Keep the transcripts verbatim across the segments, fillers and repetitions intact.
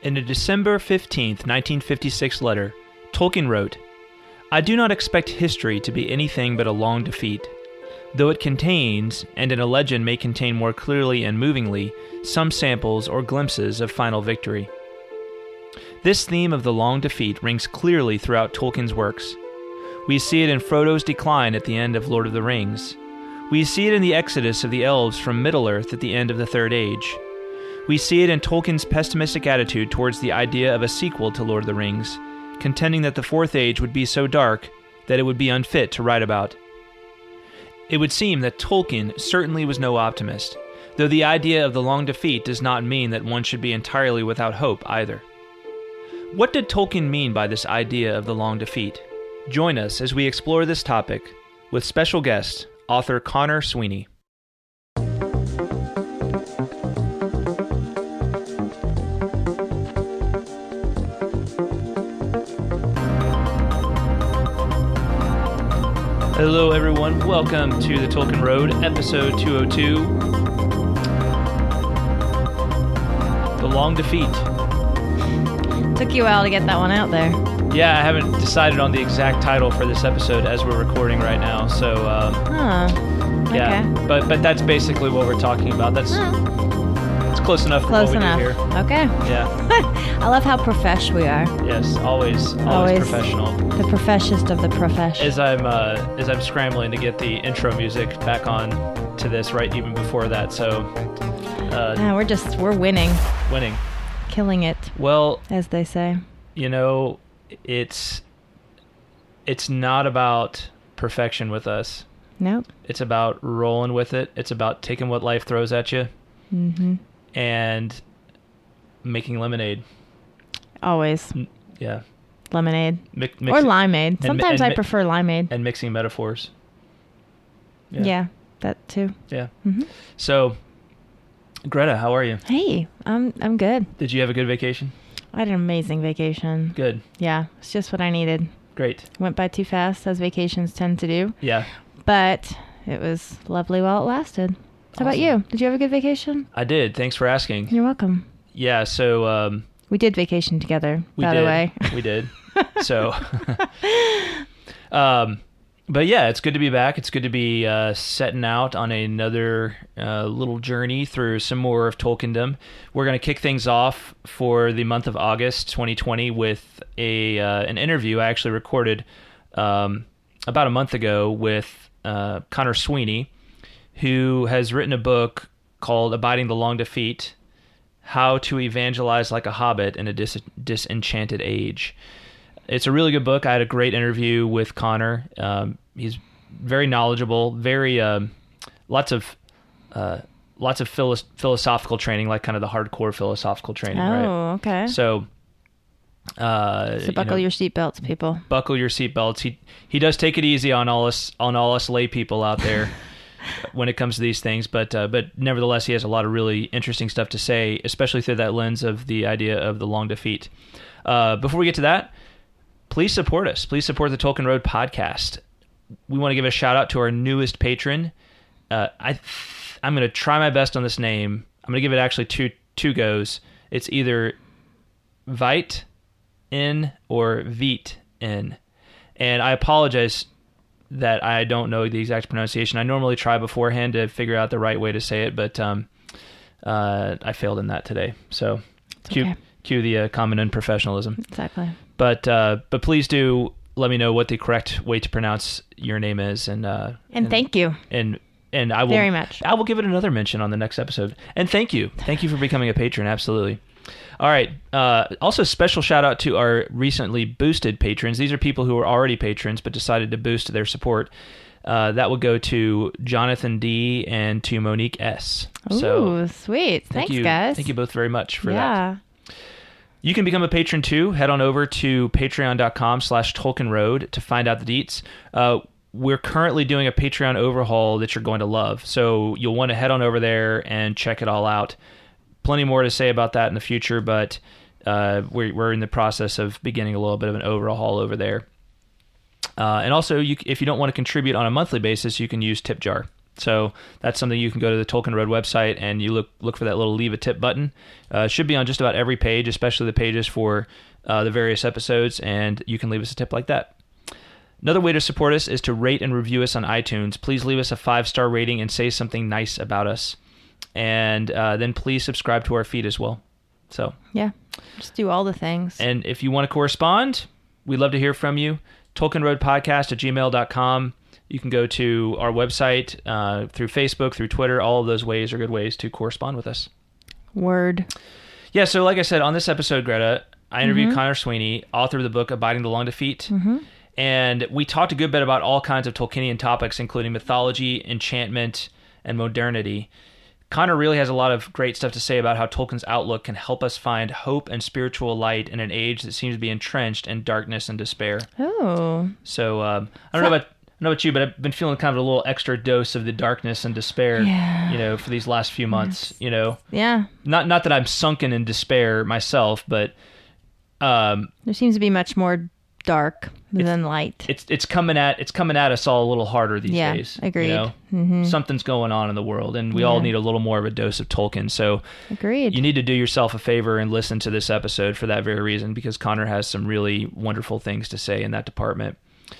In a December fifteenth, nineteen fifty-six letter, Tolkien wrote, "I do not expect history to be anything but a long defeat, though it contains, and in a legend may contain more clearly and movingly, some samples or glimpses of final victory." This theme of the long defeat rings clearly throughout Tolkien's works. We see it in Frodo's decline at the end of Lord of the Rings. We see it in the exodus of the elves from Middle-earth at the end of the Third Age. We see it in Tolkien's pessimistic attitude towards the idea of a sequel to Lord of the Rings, contending that the Fourth Age would be so dark that it would be unfit to write about. It would seem that Tolkien certainly was no optimist, though the idea of the long defeat does not mean that one should be entirely without hope either. What did Tolkien mean by this idea of the long defeat? Join us as we explore this topic with special guest, author Conor Sweeney. Hello everyone, welcome to the Tolkien Road, episode two oh two, The Long Defeat. Took you a while to get that one out there. Yeah, I haven't decided on the exact title for this episode as we're recording right now, so um, Huh. yeah, Okay. but but that's basically what we're talking about. That's Huh. it's close enough Close for what enough. we do here. Okay. Yeah, I love how profesh we are. yes, always, always, Always. professional. The profeshest of the profesh. As I'm uh, as I'm scrambling to get the intro music back on to this, right even before that, so uh, Yeah, we're just, we're winning. winning. Killing it, Well, as they say. you know, it's it's not about perfection with us. Nope. It's about rolling with it. It's about taking what life throws at you Mm-hmm. and making lemonade. Always. Yeah. Lemonade. Mi- Or mixing- limeade. and mi- Sometimes and I mi- prefer limeade. And mixing metaphors. Yeah. that too. Yeah. Mm-hmm. So, Greta, how are you? Hey, I'm I'm good. Did you have a good vacation? I had an amazing vacation. Good. Yeah, it's just what I needed. Great. Went by too fast, as vacations tend to do. Yeah. But it was lovely while it lasted. How about Awesome. you? Did you have a good vacation? I did. Thanks for asking. You're welcome. Yeah, so um, We did vacation together, we by did. the way. We did. So, um, but yeah, it's good to be back. It's good to be uh, setting out on another uh, little journey through some more of Tolkiendom. We're going to kick things off for the month of August twenty twenty with a uh, an interview I actually recorded um, about a month ago with uh, Conor Sweeney, who has written a book called Abiding the Long Defeat, How to Evangelize Like a Hobbit in a Dis- Disenchanted Age. It's a really good book. I had a great interview with Conor. Um, he's very knowledgeable, very um, lots of uh, lots of philo- philosophical training, like kind of the hardcore philosophical training. Oh, right? okay. So, uh, So buckle you know, your seatbelts, people. buckle your seatbelts. He he does take it easy on all us on all us lay people out there when it comes to these things, but uh, but nevertheless, he has a lot of really interesting stuff to say, especially through that lens of the idea of the long defeat. Uh, before we get to that, please support us. Please support the Tolkien Road podcast. We want to give a shout out to our newest patron. Uh, I I'm going to try my best on this name. I'm going to give it actually two two goes. It's either Vite in or Veet in, and I apologize that I don't know the exact pronunciation. I normally try beforehand to figure out the right way to say it, but um, uh, I failed in that today. So, It's cue, okay. cue the uh, common unprofessionalism. Exactly. But uh, but please do let me know what the correct way to pronounce your name is, and uh, And thank you and and I will very much. I will give it another mention on the next episode. And thank you, thank you for becoming a patron. Absolutely. All right. Uh, also, special shout out to our recently boosted patrons. These are people who were already patrons but decided to boost their support. Uh, that would go to Jonathan D and to Monique S. Ooh, So sweet. thank Thanks, you, guys. thank you both very much for that. yeah. You can become a patron too. Head on over to patreon.com slash Tolkien Road to find out the deets. Uh, we're currently doing a Patreon overhaul that you're going to love. So you'll want to head on over there and check it all out. Plenty more to say about that in the future, but uh, we're, we're in the process of beginning a little bit of an overhaul over there. Uh, and also, you, if you don't want to contribute on a monthly basis, you can use TipJar. So that's something you can go to the Tolkien Road website and you look look for that little leave a tip button. Uh, it should be on just about every page, especially the pages for uh, the various episodes, and you can leave us a tip like that. Another way to support us is to rate and review us on iTunes. Please leave us a five-star rating and say something nice about us. And uh, then please subscribe to our feed as well. So yeah, just do all the things. And if you want to correspond, we'd love to hear from you. Tolkien Road Podcast at gmail dot com. You can go to our website uh, through Facebook, through Twitter. All of those ways are good ways to correspond with us. Word. Yeah, so like I said, on this episode, Greta, I interviewed Mm-hmm. Connor Sweeney, author of the book Abiding the Long Defeat. Mm-hmm. And we talked a good bit about all kinds of Tolkienian topics, including mythology, enchantment, and modernity. Connor really has a lot of great stuff to say about how Tolkien's outlook can help us find hope and spiritual light in an age that seems to be entrenched in darkness and despair. Oh. So um, I don't know about I don't know about you, but I've been feeling kind of a little extra dose of the darkness and despair, Yeah. you know, for these last few months. Yes. You know, Yeah. not not that I'm sunken in despair myself, but um, There seems to be much more dark than light. it's it's coming at it's coming at us all a little harder these Yeah, days. agreed. You know? Mm-hmm. Something's going on in the world, and we Yeah. all need a little more of a dose of Tolkien. So Agreed. you need to do yourself a favor and listen to this episode for that very reason, because Connor has some really wonderful things to say in that department.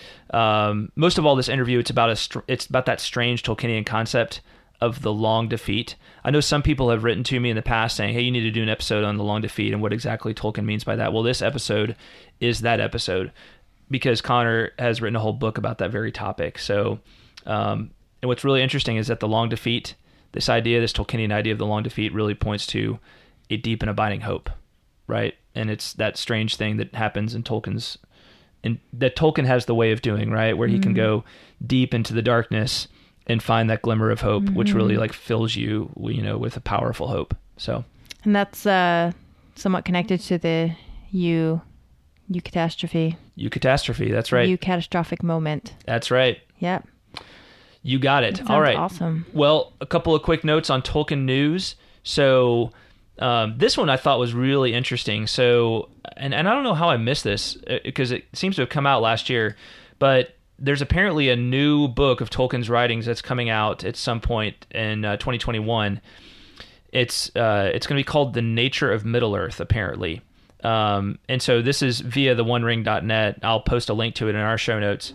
Um, most of all, this interview it's about a str- it's about that strange Tolkienian concept of the long defeat. I know some people have written to me in the past saying, "Hey, you need to do an episode on the long defeat and what exactly Tolkien means by that." Well, this episode is that episode, because Connor has written a whole book about that very topic. So, um, and what's really interesting is that the long defeat, this idea, this Tolkienian idea of the long defeat, really points to a deep and abiding hope, right? And it's that strange thing that happens in Tolkien's, in, that Tolkien has the way of doing, right? Where he mm-hmm. can go deep into the darkness and find that glimmer of hope, mm-hmm. which really like fills you, you know, with a powerful hope. So, and that's uh, somewhat connected to the you. You catastrophe. You catastrophe. That's right. You catastrophic moment. That's right. Yep. You got it. That All right. Awesome. Well, a couple of quick notes on Tolkien news. So um, this one I thought was really interesting. So, and, and I don't know how I missed this because it seems to have come out last year, but there's apparently a new book of Tolkien's writings that's coming out at some point in uh, twenty twenty-one. It's uh, it's going to be called The Nature of Middle-earth, apparently. Um, and so this is via the one ring dot net. I'll post a link to it in our show notes.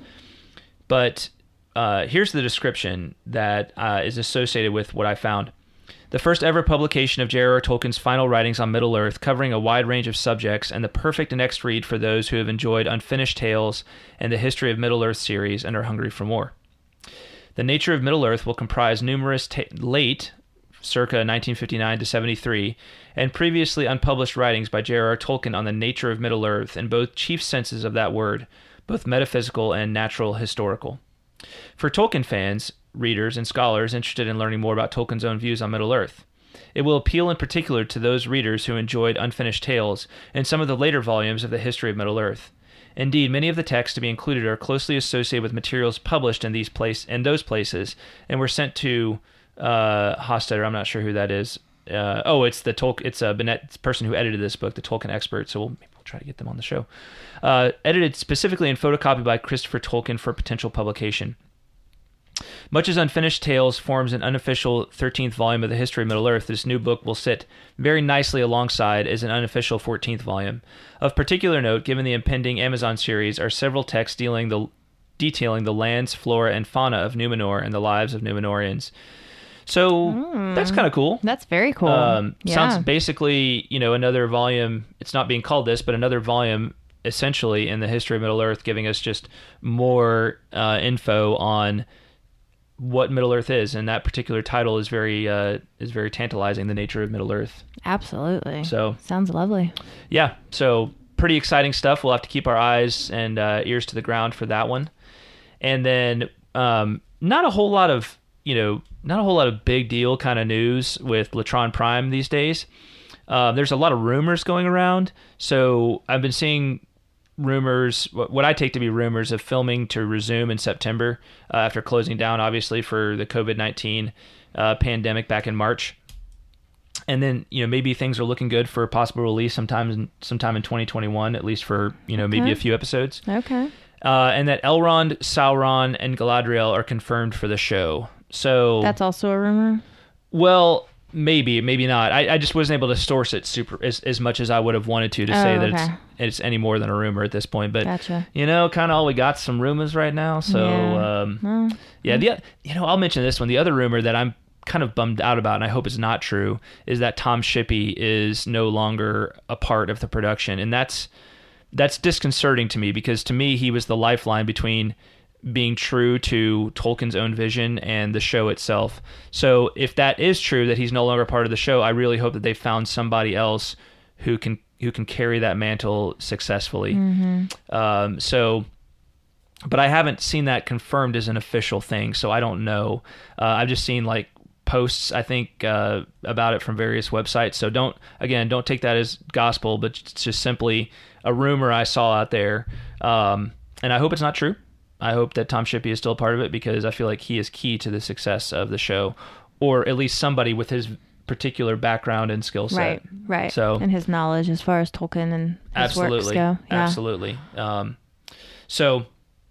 But uh, here's the description that uh, is associated with what I found. The first ever publication of J R R Tolkien's final writings on Middle-earth, covering a wide range of subjects, and the perfect next read for those who have enjoyed Unfinished Tales and the History of Middle-earth series and are hungry for more. The Nature of Middle-earth will comprise numerous ta- late, circa nineteen fifty-nine to seventy-three, and previously unpublished writings by J R R Tolkien on the nature of Middle-earth in both chief senses of that word, both metaphysical and natural historical. For Tolkien fans, readers, and scholars interested in learning more about Tolkien's own views on Middle-earth, it will appeal in particular to those readers who enjoyed Unfinished Tales and some of the later volumes of the History of Middle-earth. Indeed, many of the texts to be included are closely associated with materials published in these place in those places and were sent to uh, Hostetter. I'm not sure who that is. Uh, oh, it's the Tolkien. It's a Bennett person who edited this book, the Tolkien expert. So we'll, maybe we'll try to get them on the show. Uh, edited specifically and photocopied by Christopher Tolkien for potential publication. Much as Unfinished Tales forms an unofficial thirteenth volume of the History of Middle-earth, this new book will sit very nicely alongside as an unofficial fourteenth volume. Of particular note, given the impending Amazon series, are several texts dealing the, detailing the lands, flora, and fauna of Numenor and the lives of Numenorians. So mm. that's kind of cool. That's very cool. Um, yeah. Sounds basically, you know, another volume. It's not being called this, but another volume essentially in the History of Middle-earth, giving us just more uh, info on what Middle-earth is, and that particular title is very uh, is very tantalizing. The Nature of Middle-earth. Absolutely. So sounds lovely. Yeah. So pretty exciting stuff. We'll have to keep our eyes and uh, ears to the ground for that one. And then um, not a whole lot of you know not a whole lot of big deal kind of news with Latron Prime these days. Uh, there's a lot of rumors going around. So I've been seeing rumors, what I take to be rumors, of filming to resume in September uh, after closing down, obviously, for the covid nineteen uh, pandemic back in March. And then, you know, maybe things are looking good for a possible release sometime in, sometime in twenty twenty-one, at least for, you know, okay. maybe a few episodes. Okay. Uh, and that Elrond, Sauron, and Galadriel are confirmed for the show. So That's also a rumor? well, maybe, maybe not. I, I just wasn't able to source it super as, as much as I would have wanted to to Oh, say that okay. it's it's any more than a rumor at this point. But Gotcha. you know, kind of all we got is some rumors right now. So Yeah. um, Well, yeah, the you know I'll mention this one. The other rumor that I'm kind of bummed out about, and I hope it's not true, is that Tom Shippey is no longer a part of the production, and that's that's disconcerting to me because to me he was the lifeline between being true to Tolkien's own vision and the show itself. So if that is true, that he's no longer part of the show, I really hope that they found somebody else who can who can carry that mantle successfully. Mm-hmm. Um, so, but I haven't seen that confirmed as an official thing, so I don't know. Uh, I've just seen like posts, I think, uh, about it from various websites. So don't, again, don't take that as gospel, but it's just simply a rumor I saw out there. Um, and I hope it's not true. I hope that Tom Shippey is still a part of it because I feel like he is key to the success of the show, or at least somebody with his particular background and skill set. Right, right. So, and his knowledge as far as Tolkien and his absolutely, works go. Yeah. absolutely. Um, so,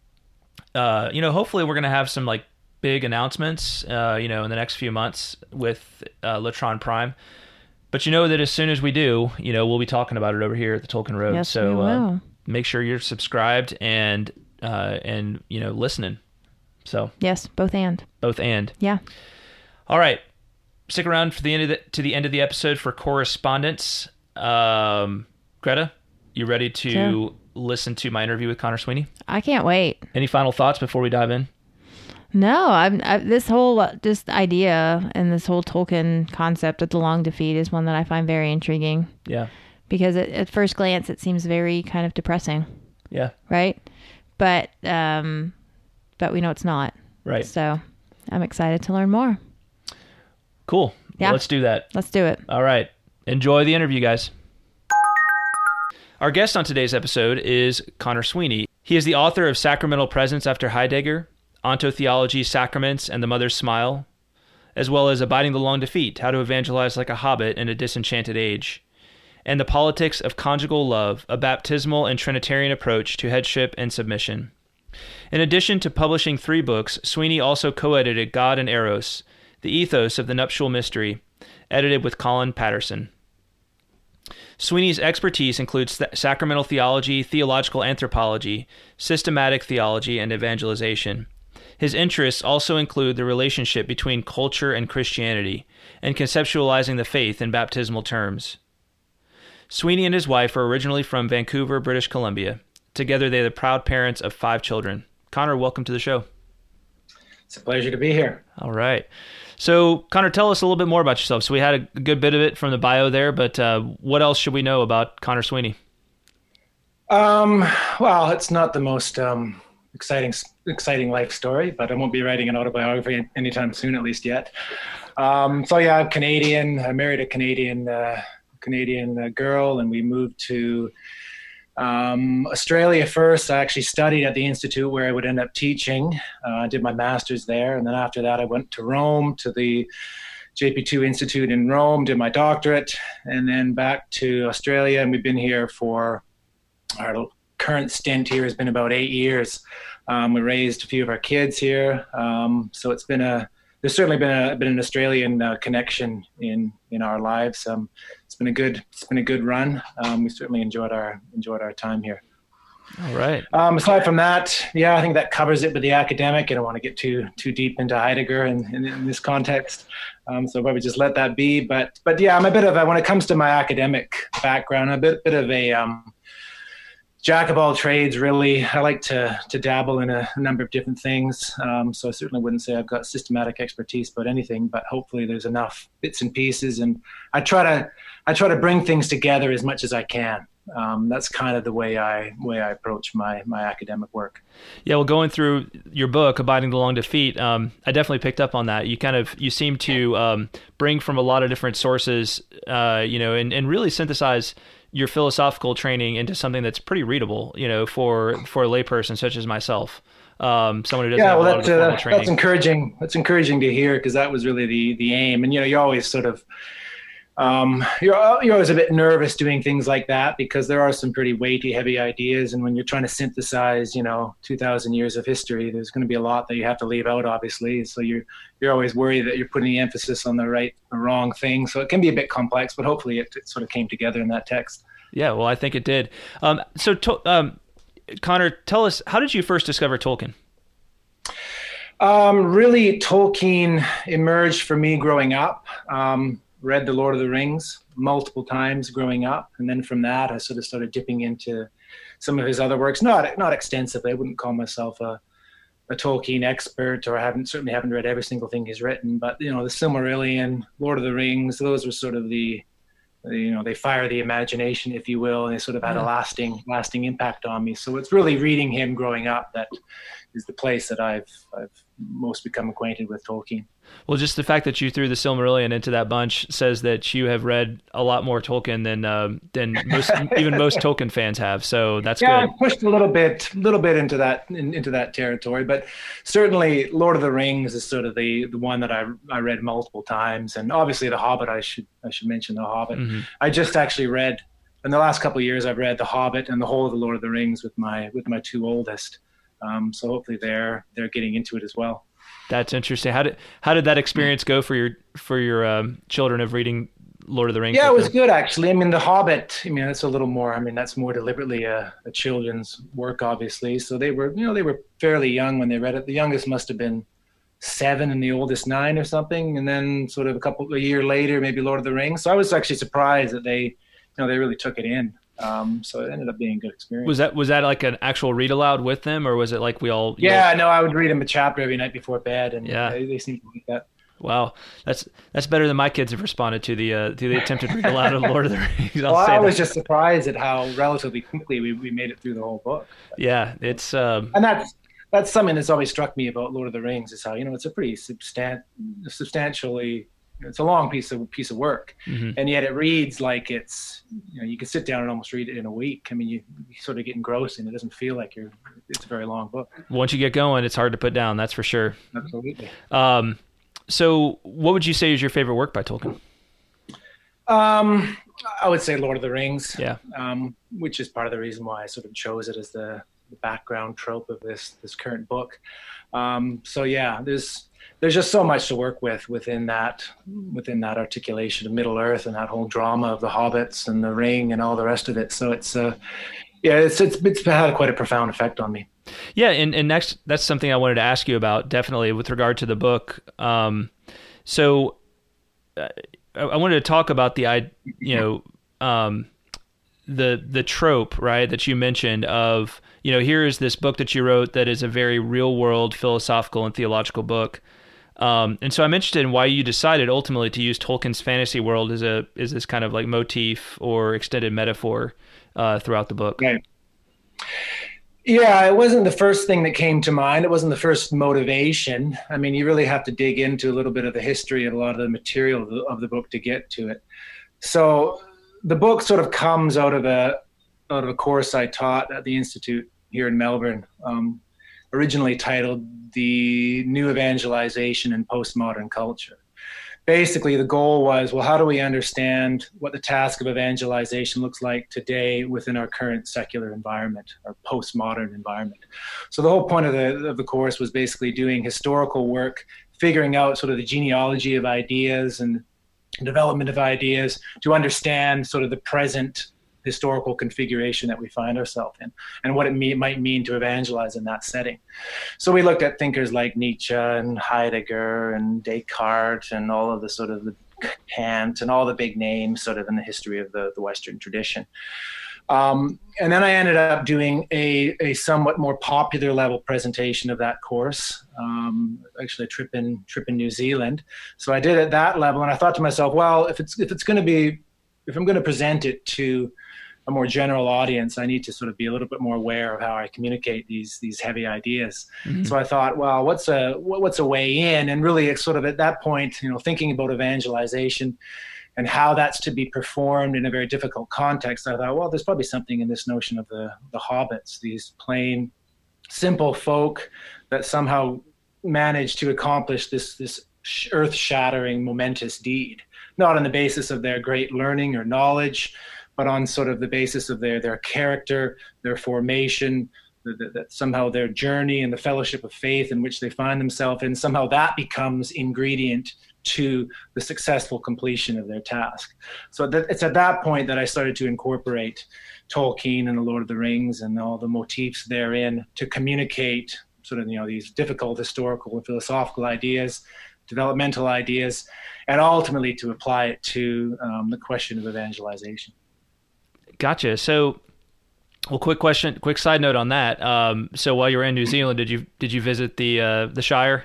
uh, you know, hopefully we're going to have some like big announcements, uh, you know, in the next few months with uh, Latron Prime. But you know that as soon as we do, you know, we'll be talking about it over here at the Tolkien Road. Yes, so we uh, will. make sure you're subscribed and uh, and you know listening. So Yes, both and. both and. Yeah. All right, stick around for the end of the, to the end of the episode for correspondence. Um, Greta, you ready to Sure. listen to my interview with Connor Sweeney? I can't wait. Any final thoughts before we dive in? No, I'm I, this whole uh, just idea and this whole Tolkien concept of the long defeat is one that I find very intriguing Yeah, because it, at first glance it seems very kind of depressing, yeah, right? But um, but we know it's not. right. So I'm excited to learn more. Cool. Yeah. Well, let's do that. Let's do it. All right. Enjoy the interview, guys. Our guest on today's episode is Connor Sweeney. He is the author of Sacramental Presence After Heidegger, Ontotheology, Sacraments, and the Mother's Smile, as well as Abiding the Long Defeat, How to Evangelize Like a Hobbit in a Disenchanted Age, and The Politics of Conjugal Love, a baptismal and Trinitarian approach to headship and submission. In addition to publishing three books, Sweeney also co-edited God and Eros, The Ethos of the Nuptial Mystery, edited with Colin Patterson. Sweeney's expertise includes th- sacramental theology, theological anthropology, systematic theology, and evangelization. His interests also include the relationship between culture and Christianity, and conceptualizing the faith in baptismal terms. Sweeney and his wife are originally from Vancouver, British Columbia. Together, they are the proud parents of five children. Connor, welcome to the show. It's a pleasure to be here. All right. So, Connor, tell us a little bit more about yourself. So we had a good bit of it from the bio there, but uh, what else should we know about Connor Sweeney? Um, well, it's not the most um, exciting exciting life story, but I won't be writing an autobiography anytime soon, at least yet. Um, so yeah, I'm Canadian. I married a Canadian uh, Canadian uh, girl, and we moved to um, Australia first. I actually studied at the institute where I would end up teaching. Uh, I did my master's there, and then after that, I went to Rome to the J P two Institute in Rome, did my doctorate, and then back to Australia, and we've been here for our current stint here has been about eight years. Um, we raised a few of our kids here, um, so it's been a there's certainly been a been an Australian uh, connection in in our lives. Um, it's been a good it's been a good run. Um, we certainly enjoyed our enjoyed our time here. All right. Um, aside from that, yeah, I think that covers it with the academic. I don't want to get too too deep into Heidegger in, in, in this context, um, so probably just let that be. But but yeah, I'm a bit of a when it comes to my academic background, I'm a bit bit of a um, jack of all trades, really. I like to to dabble in a number of different things. Um, so I certainly wouldn't say I've got systematic expertise about anything, but hopefully there's enough bits and pieces, and I try to I try to bring things together as much as I can. Um, that's kind of the way I way I approach my my academic work. Yeah, well, going through your book, Abiding the Long Defeat, um, I definitely picked up on that. You kind of you seem to um, bring from a lot of different sources, uh, you know, and, and really synthesize your philosophical training into something that's pretty readable, you know, for for a layperson such as myself, um, someone who doesn't yeah, have well, a lot of the that, formal uh, training. that's encouraging. That's encouraging to hear because that was really the the aim. And you know, you always sort of um, you're, you're always a bit nervous doing things like that because there are some pretty weighty, heavy ideas. And when you're trying to synthesize, you know, two thousand years of history, there's going to be a lot that you have to leave out, obviously. So you're, you're always worried that you're putting the emphasis on the right or wrong thing. So it can be a bit complex, but hopefully it, it sort of came together in that text. Yeah, well, I think it did. Um, so, to, um, Connor, tell us, how did you first discover Tolkien? Um, really, Tolkien emerged for me growing up. Um, read The Lord of the Rings multiple times growing up. And then from that, I sort of started dipping into some of his other works. Not not extensively. I wouldn't call myself a, a Tolkien expert, or I haven't certainly haven't read every single thing he's written. But, you know, the Silmarillion, Lord of the Rings, those were sort of the, you know, they fire the imagination, if you will, and they sort of had a lasting lasting impact on me. So it's really reading him growing up that is the place that I've I've most become acquainted with Tolkien. Well, just the fact that you threw the Silmarillion into that bunch says that you have read a lot more Tolkien than uh, than most, even most Tolkien fans have. So that's yeah, good. I pushed a little bit, little bit into that in, into that territory, but certainly Lord of the Rings is sort of the, the one that I I read multiple times, and obviously The Hobbit. I should I should mention The Hobbit. Mm-hmm. I just actually read in the last couple of years. I've read The Hobbit and the whole of the Lord of the Rings with my with my two oldest. Um, so hopefully they're they're getting into it as well. That's interesting. How did how did that experience go for your for your um, children of reading Lord of the Rings? Yeah, it was good actually. I mean, The Hobbit. I mean, that's a little more. I mean, that's more deliberately a, a children's work, obviously. So they were, you know, they were fairly young when they read it. The youngest must have been seven, and the oldest nine or something. And then, sort of a couple a year later, maybe Lord of the Rings. So I was actually surprised that they, you know, they really took it in. Um, so it ended up being a good experience. Was that was that like an actual read aloud with them, or was it like we all? Yeah, know? no, I would read them a chapter every night before bed, and yeah. they, they seemed to like that. Wow, that's that's better than my kids have responded to the uh, to the attempted read aloud of Lord of the Rings. I'll well, say I was that. just surprised at how relatively quickly we, we made it through the whole book. Yeah, it's um... and that's that's something that's always struck me about Lord of the Rings is how, you know, it's a pretty substan- substantially. It's a long piece of piece of work, mm-hmm. and yet it reads like it's, you know, you can sit down and almost read it in a week. I mean, you, you sort of get engrossed, and it doesn't feel like you're. It's a very long book. Once you get going, it's hard to put down. That's for sure. Absolutely. Um, so, what would you say is your favorite work by Tolkien? Um, I would say Lord of the Rings. Yeah. Um, which is part of the reason why I sort of chose it as the, the background trope of this this current book. Um, so yeah, there's. There's just so much to work with within that within that articulation of Middle Earth and that whole drama of the hobbits and the ring and all the rest of it. So it's uh, yeah, it's it's it's had quite a profound effect on me. Yeah, and, and next, that's something I wanted to ask you about, definitely with regard to the book. Um, so uh, I wanted to talk about the you know um, the the trope, right, that you mentioned of, you know, here is this book that you wrote that is a very real world philosophical and theological book. Um, and so I'm interested in why you decided ultimately to use Tolkien's fantasy world as a as this kind of like motif or extended metaphor uh, throughout the book. Right. Yeah, it wasn't the first thing that came to mind. It wasn't the first motivation. I mean, you really have to dig into a little bit of the history and a lot of the material of the, of the book to get to it. So the book sort of comes out of a out of a course I taught at the Institute here in Melbourne, um, originally titled The New Evangelization in Postmodern Culture. Basically, the goal was, well, how do we understand what the task of evangelization looks like today within our current secular environment, our postmodern environment? So the whole point of the of the course was basically doing historical work, figuring out sort of the genealogy of ideas and development of ideas to understand sort of the present historical configuration that we find ourselves in and what it me- might mean to evangelize in that setting. So we looked at thinkers like Nietzsche and Heidegger and Descartes and all of the sort of the Kant and all the big names sort of in the history of the, the Western tradition. Um, and then I ended up doing a, a somewhat more popular level presentation of that course, um, actually a trip in trip in New Zealand. So I did it at that level, and I thought to myself, well, if it's if it's going to be, if I'm going to present it to a more general audience, I need to sort of be a little bit more aware of how I communicate these these heavy ideas. Mm-hmm. So I thought, well, what's a what's a way in? And really, it's sort of at that point, you know, thinking about evangelization and how that's to be performed in a very difficult context, I thought, well, there's probably something in this notion of the the hobbits, these plain, simple folk that somehow managed to accomplish this this earth-shattering, momentous deed, not on the basis of their great learning or knowledge, but on sort of the basis of their, their character, their formation, that, that somehow their journey and the fellowship of faith in which they find themselves in, somehow that becomes ingredient to the successful completion of their task. So that, it's at that point that I started to incorporate Tolkien and the Lord of the Rings and all the motifs therein to communicate sort of, you know, these difficult historical and philosophical ideas, developmental ideas, and ultimately to apply it to um, the question of evangelization. Gotcha. So, well, quick question, quick side note on that. Um, so while you were in New Zealand, did you did you visit the uh, the Shire?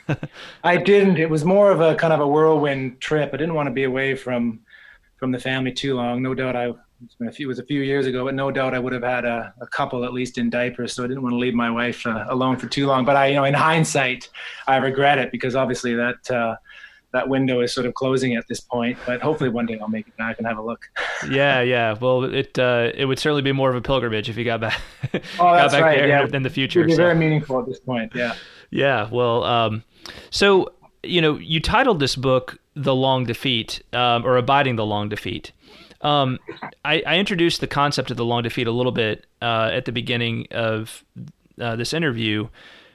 I didn't. It was more of a kind of a whirlwind trip. I didn't want to be away from from the family too long. No doubt I it was a few years ago, but no doubt I would have had a, a couple at least in diapers. So I didn't want to leave my wife uh, alone for too long. But I, you know, in hindsight, I regret it because obviously that. Uh, that window is sort of closing at this point, but hopefully one day I'll make it back and have a look. yeah, yeah. Well, it uh, it would certainly be more of a pilgrimage if you got back, oh, got that's back right. there yeah. in the future. It would be so. very meaningful at this point, yeah. Yeah, well, um, so, you know, you titled this book, The Long Defeat, um, or Abiding the Long Defeat. Um, I, I introduced the concept of the long defeat a little bit uh, at the beginning of uh, this interview,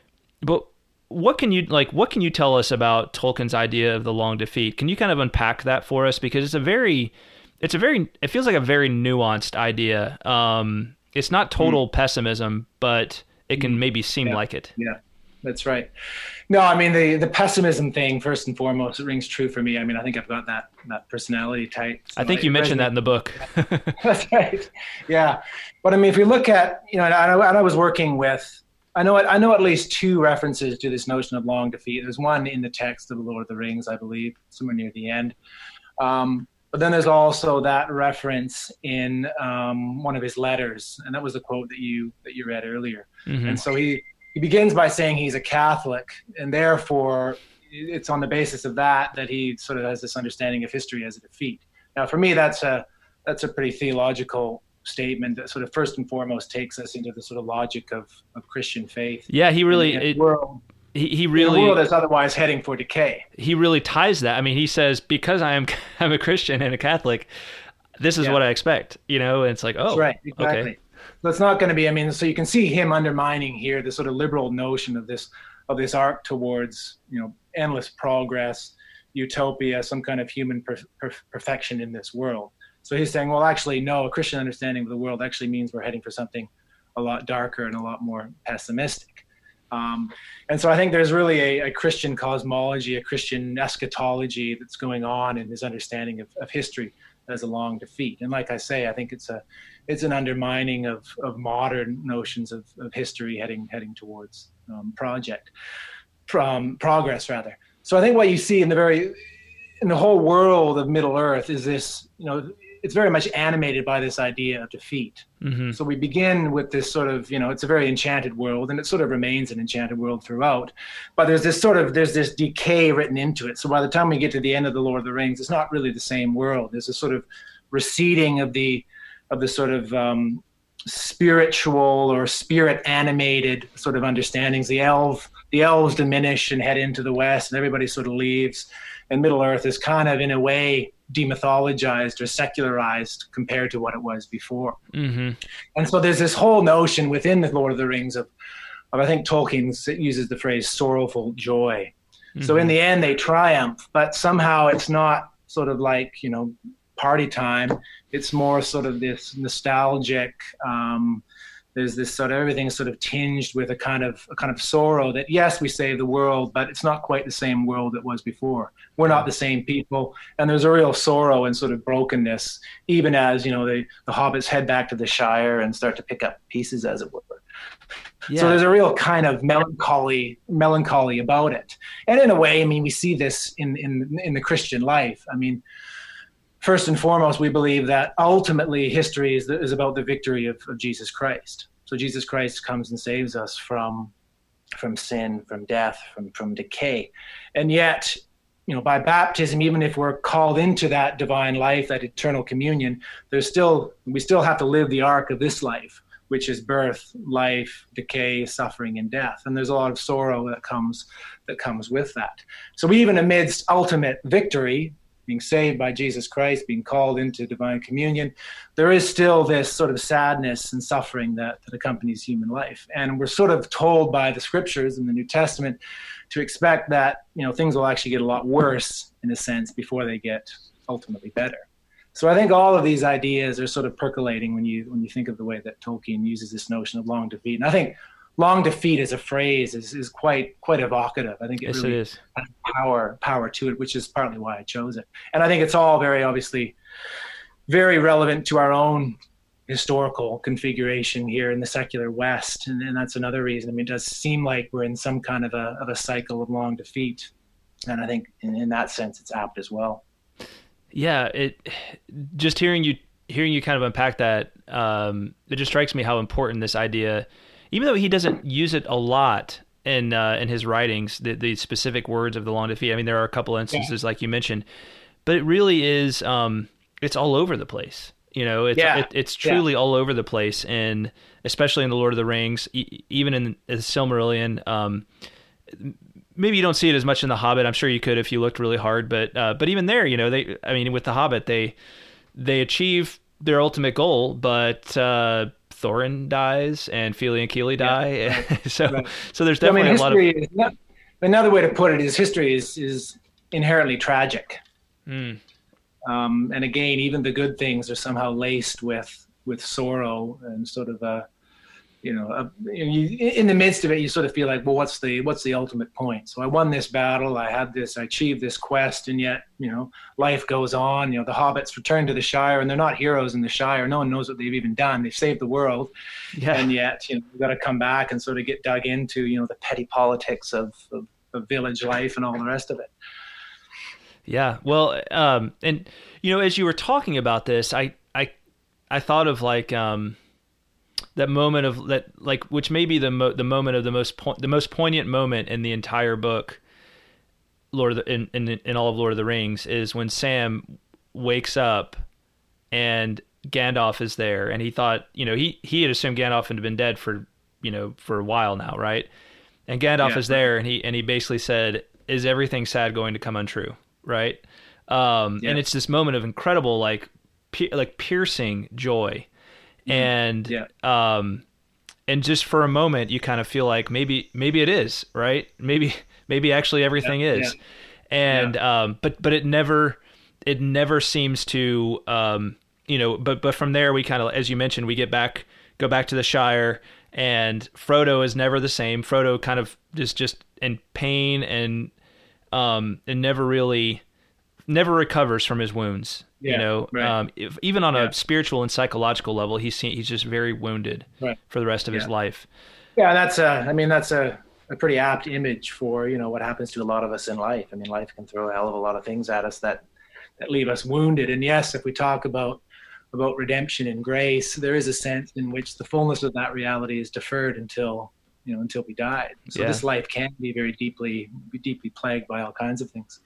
but What can you like? What can you tell us about Tolkien's idea of the long defeat? Can you kind of unpack that for us? Because it's a very, it's a very, it feels like a very nuanced idea. Um, it's not total mm. pessimism, but it can maybe seem yeah. like it. Yeah, that's right. No, I mean the the pessimism thing first and foremost, it rings true for me. I mean, I think I've got that that personality type. So I think you mentioned that in the book. That's right. Yeah, but I mean, if you look at, you know, and I, and I was working with. I know I know at least two references to this notion of long defeat. There's one in the text of The Lord of the Rings, I believe, somewhere near the end. Um, but then there's also that reference in um, one of his letters, and that was the quote that you that you read earlier. Mm-hmm. And so he, he begins by saying he's a Catholic, and therefore it's on the basis of that that he sort of has this understanding of history as a defeat. Now, for me, that's a that's a pretty theological statement that sort of first and foremost takes us into the sort of logic of, of Christian faith. Yeah, he really, it, world, he, he really, in a world that's otherwise heading for decay. He really ties that. I mean, he says, because I am, I'm a Christian and a Catholic, this is yeah. what I expect, you know, and it's like, oh, that's right. Exactly. Okay. So it's not going to be, I mean, so you can see him undermining here the sort of liberal notion of this, of this arc towards, you know, endless progress, utopia, some kind of human per, per, perfection in this world. So he's saying, well, actually, no, a Christian understanding of the world actually means we're heading for something a lot darker and a lot more pessimistic. Um, and so I think there's really a, a Christian cosmology, a Christian eschatology that's going on in his understanding of, of history as a long defeat. And like I say, I think it's a it's an undermining of, of modern notions of, of history heading heading towards um, project, from progress rather. So I think what you see in the very in the whole world of Middle Earth is this, you know, it's very much animated by this idea of defeat. Mm-hmm. So we begin with this sort of, you know, it's a very enchanted world, and it sort of remains an enchanted world throughout. But there's this sort of, there's this decay written into it. So by the time we get to the end of The Lord of the Rings, it's not really the same world. There's a sort of receding of the, of the sort of um, spiritual or spirit animated sort of understandings. The elf, the elves diminish and head into the west, and everybody sort of leaves. And Middle Earth is kind of, in a way, demythologized or secularized compared to what it was before. Mm-hmm. And so there's this whole notion within the Lord of the Rings of, of I think Tolkien uses the phrase sorrowful joy. Mm-hmm. So in the end, they triumph, but somehow it's not sort of like, you know, party time. It's more sort of this nostalgic, um, there's this sort of, everything's sort of tinged with a kind of a kind of sorrow that, yes, we save the world, but it's not quite the same world it was before. We're not the same people. And there's a real sorrow and sort of brokenness, even as, you know, the, the hobbits head back to the Shire and start to pick up pieces, as it were. Yeah. So there's a real kind of melancholy, melancholy about it. And in a way, I mean, we see this in, in, in the Christian life. I mean, first and foremost, we believe that ultimately history is, the, is about the victory of, of Jesus Christ. So Jesus Christ comes and saves us from, from sin, from death, from, from decay. And yet, you know, by baptism, even if we're called into that divine life, that eternal communion, there's still, we still have to live the arc of this life, which is birth, life, decay, suffering, and death. And there's a lot of sorrow that comes that comes with that. So even amidst ultimate victory, being saved by Jesus Christ, being called into divine communion, there is still this sort of sadness and suffering that, that accompanies human life. And we're sort of told by the scriptures in the New Testament to expect that, you know, things will actually get a lot worse in a sense before they get ultimately better. So I think all of these ideas are sort of percolating when you when you think of the way that Tolkien uses this notion of long defeat. And I think long defeat as a phrase is, is quite quite evocative. I think it yes, really it is. has power power to it, which is partly why I chose it. And I think it's all very obviously very relevant to our own historical configuration here in the secular West. And, and that's another reason. I mean, it does seem like we're in some kind of a of a cycle of long defeat. And I think in, in that sense, it's apt as well. Yeah, it just hearing you hearing you kind of unpack that, um, it just strikes me how important this idea, even though he doesn't use it a lot in uh, in his writings, the, the specific words of the long defeat. I mean, there are a couple instances yeah. like you mentioned, but it really is um, it's all over the place. You know, it's yeah. it, it's truly yeah. all over the place, and especially in the Lord of the Rings, e- even in the Silmarillion. Um, Maybe you don't see it as much in The Hobbit. I'm sure you could if you looked really hard, but uh, but even there, you know, they. I mean, with The Hobbit, they they achieve their ultimate goal, but uh, Thorin dies and Fili and Kili die. Yeah, right. so right. so there's definitely I mean, a lot of. Is not, another way to put it is history is is inherently tragic, mm. um, and again, even the good things are somehow laced with with sorrow and sort of a. You know, uh, you, in the midst of it, you sort of feel like, well, what's the what's the ultimate point? So I won this battle, I had this, I achieved this quest, and yet, you know, life goes on. You know, the hobbits return to the Shire, and they're not heroes in the Shire. No one knows what they've even done. They've saved the world, yeah. and yet, you know, you've got to come back and sort of get dug into, you know, the petty politics of, of, of village life and all the rest of it. Yeah, well, um, and you know, as you were talking about this, I I I thought of like. Um, That moment of that, like, which may be the mo- the moment of the most po- the most poignant moment in the entire book, Lord of the, in, in in all of Lord of the Rings, is when Sam wakes up and Gandalf is there, and he thought, you know, he he had assumed Gandalf had been dead for, you know, for a while now, right? And Gandalf yeah. is there, and he and he basically said, "Is everything sad going to come untrue?" Right? Um, yeah. And it's this moment of incredible, like, pe- like piercing joy. And, yeah. um, and just for a moment, you kind of feel like maybe, maybe it is, right? Maybe, maybe actually everything yeah, is. Yeah. And, yeah. um, but, but it never, it never seems to, um, you know, but, but from there we kind of, as you mentioned, we get back, go back to the Shire, and Frodo is never the same. Frodo kind of is just in pain and, um, and never really, never recovers from his wounds. Yeah, you know, right. um, if, even on yeah. a spiritual and psychological level, he's he's just very wounded right. for the rest of yeah. his life. Yeah, that's a. I mean, that's a, a pretty apt image for, you know, what happens to a lot of us in life. I mean, life can throw a hell of a lot of things at us that that leave us wounded. And yes, if we talk about about redemption and grace, there is a sense in which the fullness of that reality is deferred until, you know, until we die. So yeah. this life can be very deeply be deeply plagued by all kinds of things.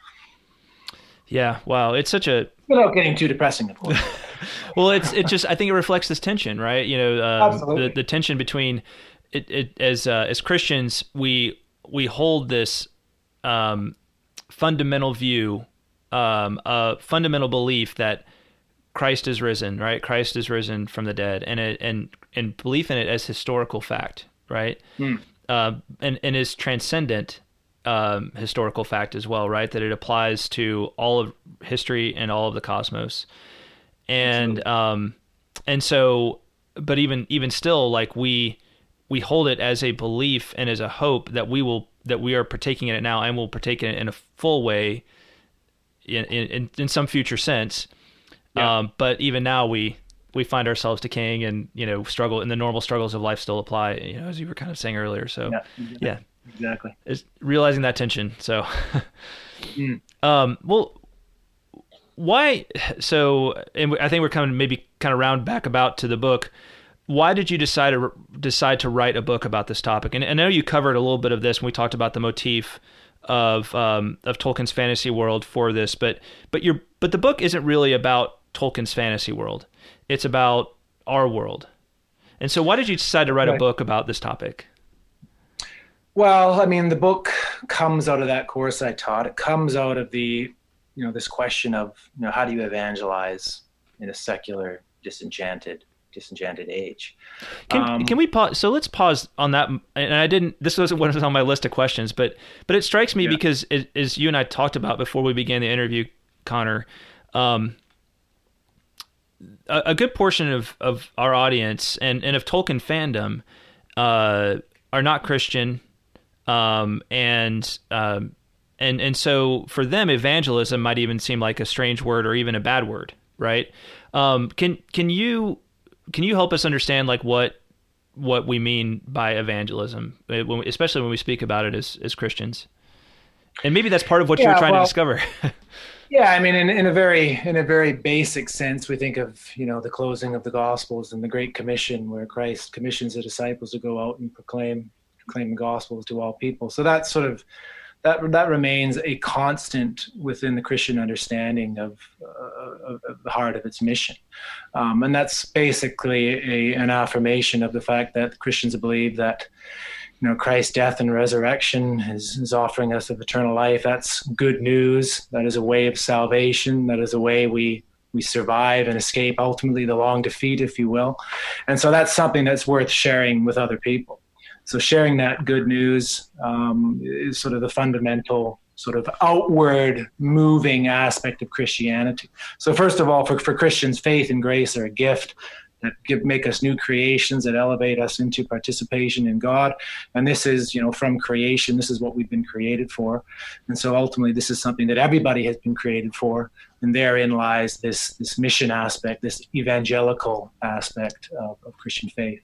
Yeah, wow, it's such a without getting too depressing, of course. Well, it's it just I think it reflects this tension, right? You know, um, the the tension between it, it as uh, as Christians, we we hold this um, fundamental view, um, a fundamental belief that Christ is risen, right? Christ is risen from the dead, and it, and and belief in it as historical fact, right? Mm. Uh, and and is transcendent. Um, historical fact as well, right? That it applies to all of history and all of the cosmos, and um, and so, but even even still, like we we hold it as a belief and as a hope that we will that we are partaking in it now and will partake in it in a full way, in in, in some future sense. Yeah. Um, but even now, we we find ourselves decaying, and you know, struggle, and the normal struggles of life still apply. You know, as you were kind of saying earlier. So, yeah. yeah. Exactly. Is realizing that tension. So, mm. um, well, why? So, and I think we're coming maybe kind of round back about to the book. Why did you decide to decide to write a book about this topic? And I know you covered a little bit of this when we talked about the motif of um, of Tolkien's fantasy world for this, but but your but the book isn't really about Tolkien's fantasy world. It's about our world. And so why did you decide to write Right. a book about this topic? Well, I mean, the book comes out of that course I taught. It comes out of the, you know, this question of, you know, how do you evangelize in a secular, disenchanted, disenchanted age? Can Um, can we pause? So let's pause on that. And I didn't. This wasn't what was on my list of questions, but but it strikes me Yeah. because it, as you and I talked about before we began the interview, Connor, um, a, a good portion of, of our audience and, and of Tolkien fandom uh, are not Christian, um, and um, and and so for them, evangelism might even seem like a strange word or even a bad word, right? Um, can can you Can you help us understand like what what we mean by evangelism, especially when we speak about it as, as Christians? And maybe that's part of what Yeah, you were trying well, to discover. Yeah, I mean, in, in a very in a very basic sense, we think of, you know, the closing of the Gospels and the Great Commission, where Christ commissions the disciples to go out and proclaim proclaim the Gospels to all people. So that's sort of that that remains a constant within the Christian understanding of, uh, of, of the heart of its mission, um, and that's basically a, an affirmation of the fact that Christians believe that, you know, Christ's death and resurrection is, is offering us of eternal life. That's good news. That is a way of salvation. That is a way we we survive and escape ultimately the long defeat, if you will. And so that's something that's worth sharing with other people. So sharing that good news um, is sort of the fundamental sort of outward moving aspect of Christianity. So first of all, for, for Christians, faith and grace are a gift that give, make us new creations, that elevate us into participation in God. And this is, you know, from creation, this is what we've been created for. And so ultimately, this is something that everybody has been created for. And therein lies this, this mission aspect, this evangelical aspect of, of Christian faith.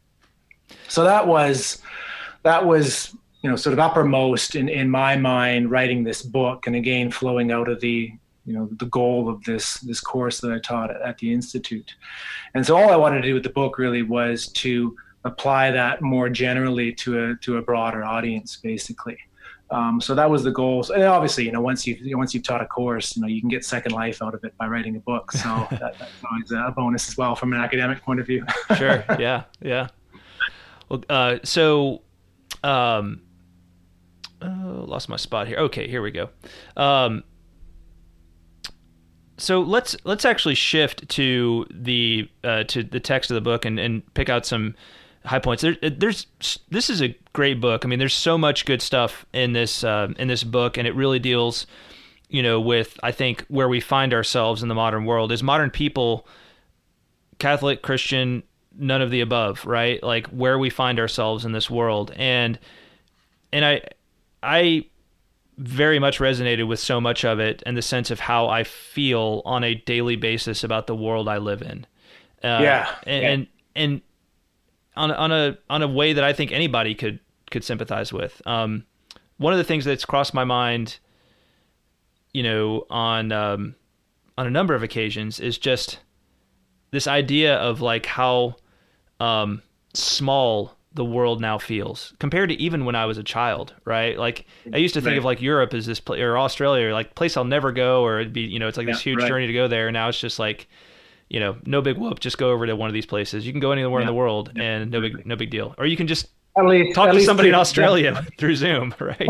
So that was, that was, you know, sort of uppermost in, in my mind, writing this book, and again, flowing out of the, you know, the goal of this this course that I taught at, at the Institute. And so all I wanted to do with the book really was to apply that more generally to a to a broader audience, basically. Um, so that was the goal. And obviously, you know, once you've once you've taught a course, you know, you can get second life out of it by writing a book. So that, that's always a bonus as well from an academic point of view. Sure. Yeah. Yeah. Well, uh, so, um, oh, lost my spot here. Okay, here we go. Um, So let's let's actually shift to the uh, to the text of the book and, and pick out some high points. There, there's this is a great book. I mean, there's so much good stuff in this uh, in this book, and it really deals, you know, with I think where we find ourselves in the modern world as modern people, Catholic, Christian, none of the above, right? Like where we find ourselves in this world, and and I I. very much resonated with so much of it and the sense of how I feel on a daily basis about the world I live in. Uh, yeah. And, yeah. and, and on, on a, on a way that I think anybody could, could sympathize with. Um, one of the things that's crossed my mind, you know, on, um, on a number of occasions is just this idea of like how, um, small the world now feels compared to even when I was a child, right? Like I used to think right. of like Europe as this place, or Australia, or like place I'll never go, or it'd be, you know, it's like this yeah, huge right. journey to go there. And now it's just like, you know, no big whoop, just go over to one of these places. You can go anywhere yeah. in the world yeah. and no big, no big deal. Or you can just at least, talk at to least somebody in keep- Australia yeah. through Zoom, right?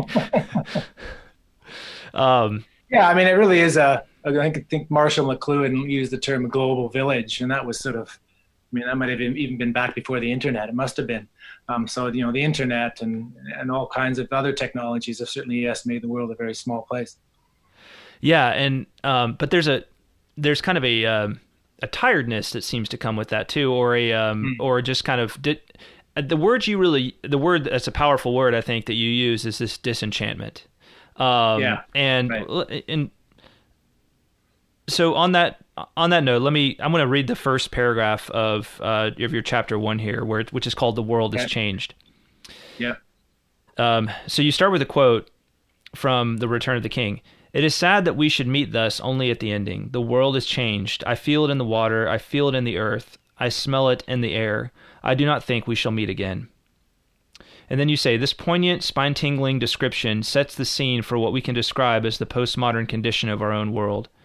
um, Yeah, I mean, it really is a, I think, I think Marshall McLuhan used the term global village, and that was sort of, I mean, that might have even been back before the internet. It must have been. Um, so, you know, the internet and, and all kinds of other technologies have certainly, yes, made the world a very small place. Yeah. And, um, but there's a, there's kind of a, um, a tiredness that seems to come with that too, or a, um, mm. or just kind of di- the word you really, the word that's a powerful word, I think that you use is this disenchantment. Um, yeah. And, right. and so on that, on that note, let me, I'm going to read the first paragraph of, uh, of your chapter one here, where, which is called The World okay. Has Changed. Yeah. Um, so you start with a quote from The Return of the King. It is sad that we should meet thus only at the ending. The world is changed. I feel it in the water. I feel it in the earth. I smell it in the air. I do not think we shall meet again. And then you say, this poignant, spine-tingling description sets the scene for what we can describe as the postmodern condition of our own world.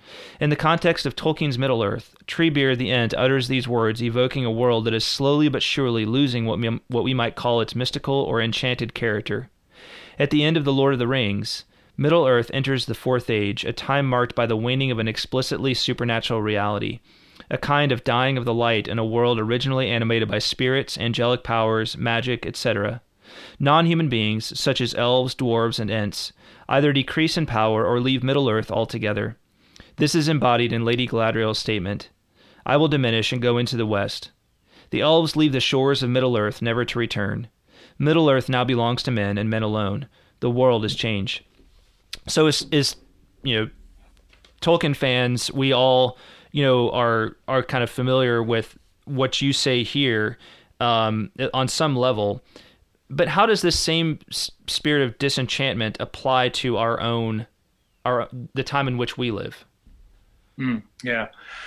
In the context of Tolkien's Middle-earth, Treebeard the Ent utters these words, evoking a world that is slowly but surely losing what we, what we might call its mystical or enchanted character. At the end of The Lord of the Rings, Middle-earth enters the Fourth Age, a time marked by the waning of an explicitly supernatural reality, a kind of dying of the light in a world originally animated by spirits, angelic powers, magic, et cetera. Non-human beings, such as elves, dwarves, and ents, either decrease in power or leave Middle-earth altogether. This is embodied in Lady Galadriel's statement, "I will diminish and go into the west." The elves leave the shores of Middle-earth never to return. Middle-earth now belongs to men, and men alone. The world is changed. So is, is you know, Tolkien fans, we all, you know, are are kind of familiar with what you say here um, on some level. But how does this same spirit of disenchantment apply to our own, our the time in which we live? Mm, yeah.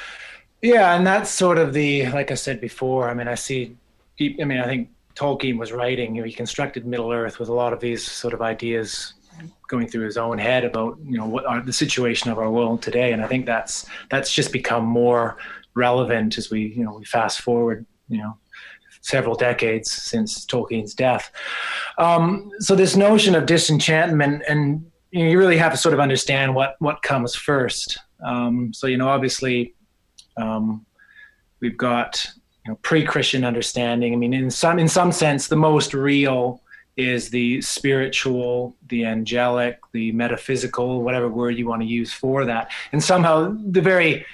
Yeah, and that's sort of the, like I said before, I mean, I see, I mean, I think Tolkien was writing, you know, he constructed Middle-earth with a lot of these sort of ideas going through his own head about, you know, what are the situation of our world today. And I think that's, that's just become more relevant as we, you know, we fast forward, you know, several decades since Tolkien's death. Um, so this notion of disenchantment, and you know, you really have to sort of understand what, what comes first. Um, so, you know, obviously um, we've got, you know, pre-Christian understanding. I mean, in some, in some sense, the most real is the spiritual, the angelic, the metaphysical, whatever word you want to use for that. And somehow the very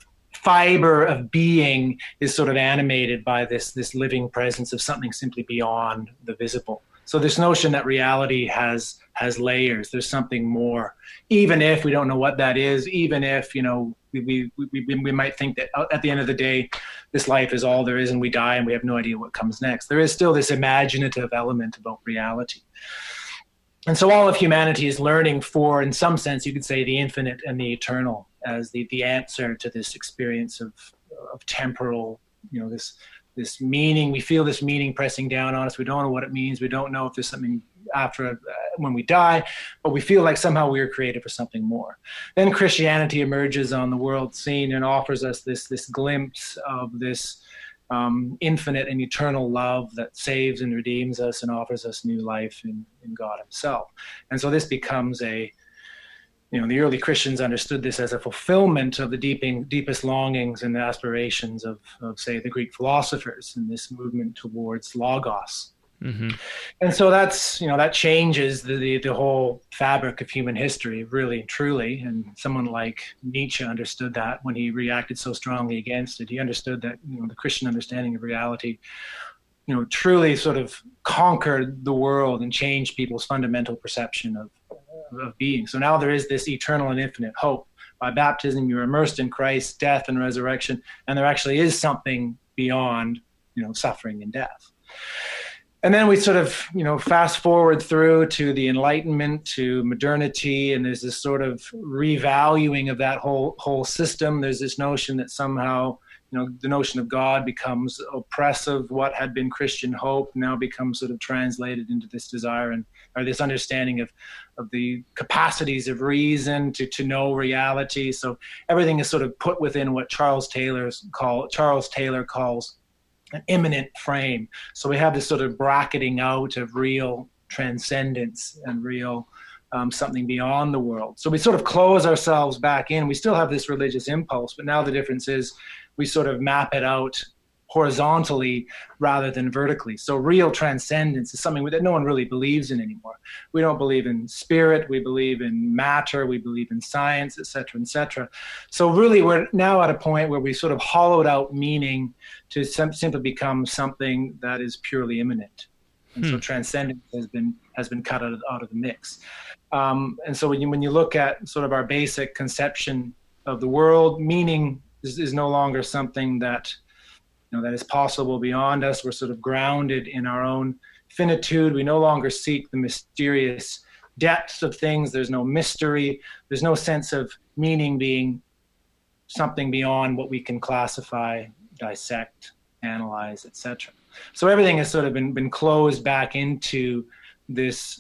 fiber of being is sort of animated by this, this living presence of something simply beyond the visible. So this notion that reality has, has layers, there's something more, even if we don't know what that is, even if, you know, we, we, we, we might think that at the end of the day, this life is all there is and we die and we have no idea what comes next. There is still this imaginative element about reality. And so all of humanity is learning for, in some sense, you could say the infinite and the eternal as the, the answer to this experience of, of temporal, you know, this, this meaning. We feel this meaning pressing down on us. We don't know what it means. We don't know if there's something after uh, when we die, but we feel like somehow we were created for something more. Then Christianity emerges on the world scene and offers us this, this glimpse of this um, infinite and eternal love that saves and redeems us and offers us new life in, in God himself. And so this becomes a, you know, the early Christians understood this as a fulfillment of the deeping, deepest longings and aspirations of, of, say, the Greek philosophers in this movement towards logos. Mm-hmm. And so that's, you know, that changes the, the, the whole fabric of human history, really, truly. And someone like Nietzsche understood that when he reacted so strongly against it. He understood that, you know, the Christian understanding of reality, you know, truly sort of conquered the world and changed people's fundamental perception of, of being. So now there is this eternal and infinite hope. By baptism, you're immersed in Christ's death and resurrection, and there actually is something beyond, you know, suffering and death. And then we sort of, you know, fast forward through to the Enlightenment, to modernity, and there's this sort of revaluing of that whole whole system. There's this notion that somehow, you know, the notion of God becomes oppressive. What had been Christian hope now becomes sort of translated into this desire and or this understanding of, of the capacities of reason to, to know reality. So everything is sort of put within what Charles Taylor's call Charles Taylor calls an immanent frame. So we have this sort of bracketing out of real transcendence and real um, something beyond the world. So we sort of close ourselves back in. We still have this religious impulse, but now the difference is we sort of map it out horizontally rather than vertically. So real transcendence is something that no one really believes in anymore. We don't believe in spirit. We believe in matter. We believe in science, et cetera, et cetera. So really we're now at a point where we sort of hollowed out meaning to sim- simply become something that is purely immanent. And hmm. so transcendence has been has been cut out of, out of the mix. Um, and so when you, when you look at sort of our basic conception of the world, meaning is, is no longer something that you know, that is possible beyond us. We're sort of grounded in our own finitude. We no longer seek the mysterious depths of things. There's no mystery. There's no sense of meaning being something beyond what we can classify, dissect, analyze, et cetera. So everything has sort of been, been closed back into this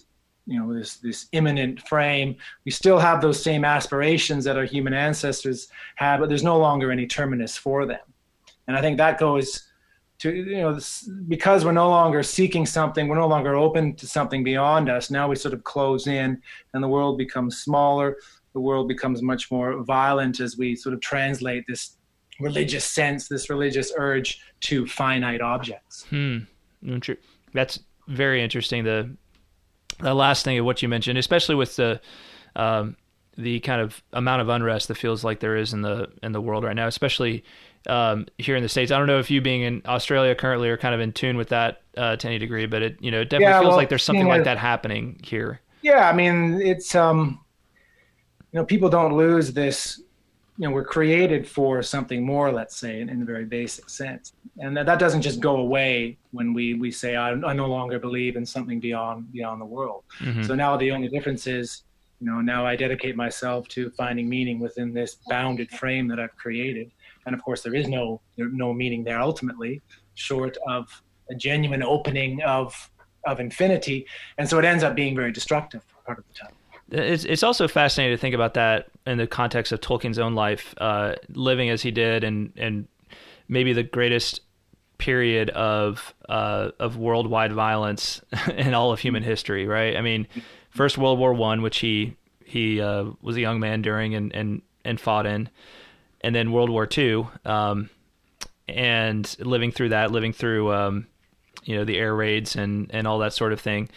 you know, this this imminent frame. We still have those same aspirations that our human ancestors had, but there's no longer any terminus for them. And I think that goes to, you know, this, because we're no longer seeking something, we're no longer open to something beyond us. Now we sort of close in, and the world becomes smaller. The world becomes much more violent as we sort of translate this religious sense, this religious urge to finite objects. Hmm. That's very interesting. The the last thing of what you mentioned, especially with the um, the kind of amount of unrest that feels like there is in the in the world right now, especially um, here in the States. I don't know if you being in Australia currently are kind of in tune with that uh, to any degree, but it you know it definitely yeah, feels well, like there's something you know, like that happening here. Yeah, I mean, it's um, you know, people don't lose this. You know, we're created for something more, let's say, in, in a very basic sense. And that, that doesn't just go away when we, we say, I, I no longer believe in something beyond beyond the world. Mm-hmm. So now the only difference is, you know, now I dedicate myself to finding meaning within this bounded frame that I've created. And of course, there is no there, no meaning there ultimately, short of a genuine opening of of infinity. And so it ends up being very destructive part of the time. It's it's also fascinating to think about that in the context of Tolkien's own life, uh, living as he did, and and maybe the greatest period of uh, of worldwide violence in all of human history. Right? I mean, first World War One, which he he uh, was a young man during and and and fought in, and then World War Two, um, and living through that, living through um, you know the air raids and and all that sort of thing.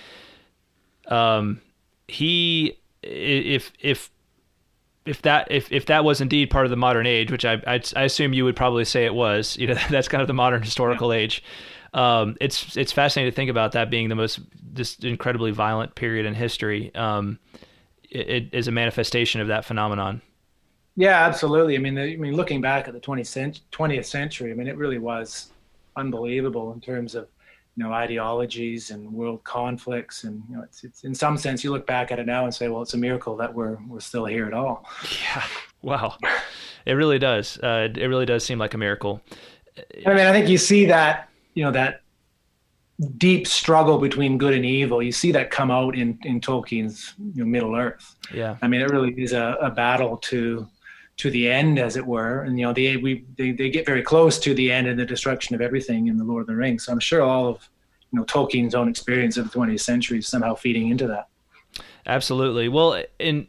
Um, he if if if that if, if that was indeed part of the modern age, which I I, I assume you would probably say it was, you know, that's kind of the modern historical yeah. age. Um, it's it's fascinating to think about that being the most just incredibly violent period in history. Um, it, it is a manifestation of that phenomenon. Yeah, absolutely. I mean, the, I mean, looking back at the twentieth century, I mean, it really was unbelievable in terms of, you know, ideologies and world conflicts, and you know, it's, it's in some sense you look back at it now and say, well, it's a miracle that we're we're still here at all. Yeah, wow, it really does. Uh, it really does seem like a miracle. I mean, I think you see that, you know, that deep struggle between good and evil. You see that come out in in Tolkien's, you know, Middle Earth. Yeah, I mean, it really is a, a battle to to the end, as it were. And you know, they we they, they get very close to the end and the destruction of everything in the Lord of the Rings. So I'm sure all of, you know, Tolkien's own experience of the twentieth century is somehow feeding into that. Absolutely. Well, and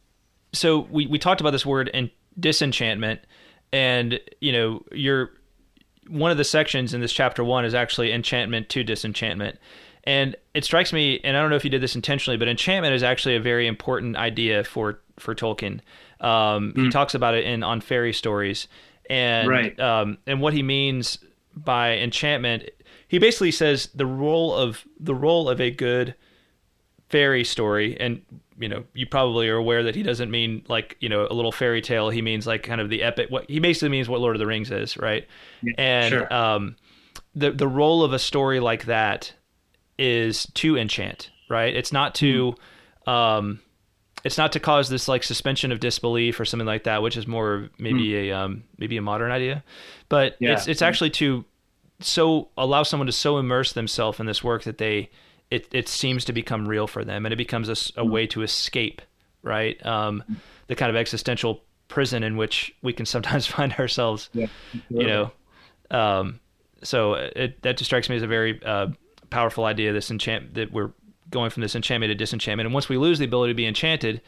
so we we talked about this word and disenchantment, and you know, you're one of the sections in this chapter one is actually enchantment to disenchantment. And it strikes me, and I don't know if you did this intentionally, but enchantment is actually a very important idea for, for Tolkien. Um, mm. He talks about it in on fairy stories, and right. um, and what he means by enchantment. He basically says the role of the role of a good fairy story, and you know, you probably are aware that he doesn't mean like, you know, a little fairy tale. He means like kind of the epic. What he basically means what Lord of the Rings is, right? Yeah, and sure. um, the the role of a story like that is to enchant, right? It's not to, mm. um, it's not to cause this like suspension of disbelief or something like that, which is more maybe mm. a um, maybe a modern idea, but yeah. it's it's actually to so allow someone to so immerse themselves in this work that they it it seems to become real for them, and it becomes a, a way to escape, right? Um, the kind of existential prison in which we can sometimes find ourselves, yeah, you know. Um, so it that just strikes me as a very uh, powerful idea. This enchant that we're going from this enchantment to disenchantment, and once we lose the ability to be enchanted,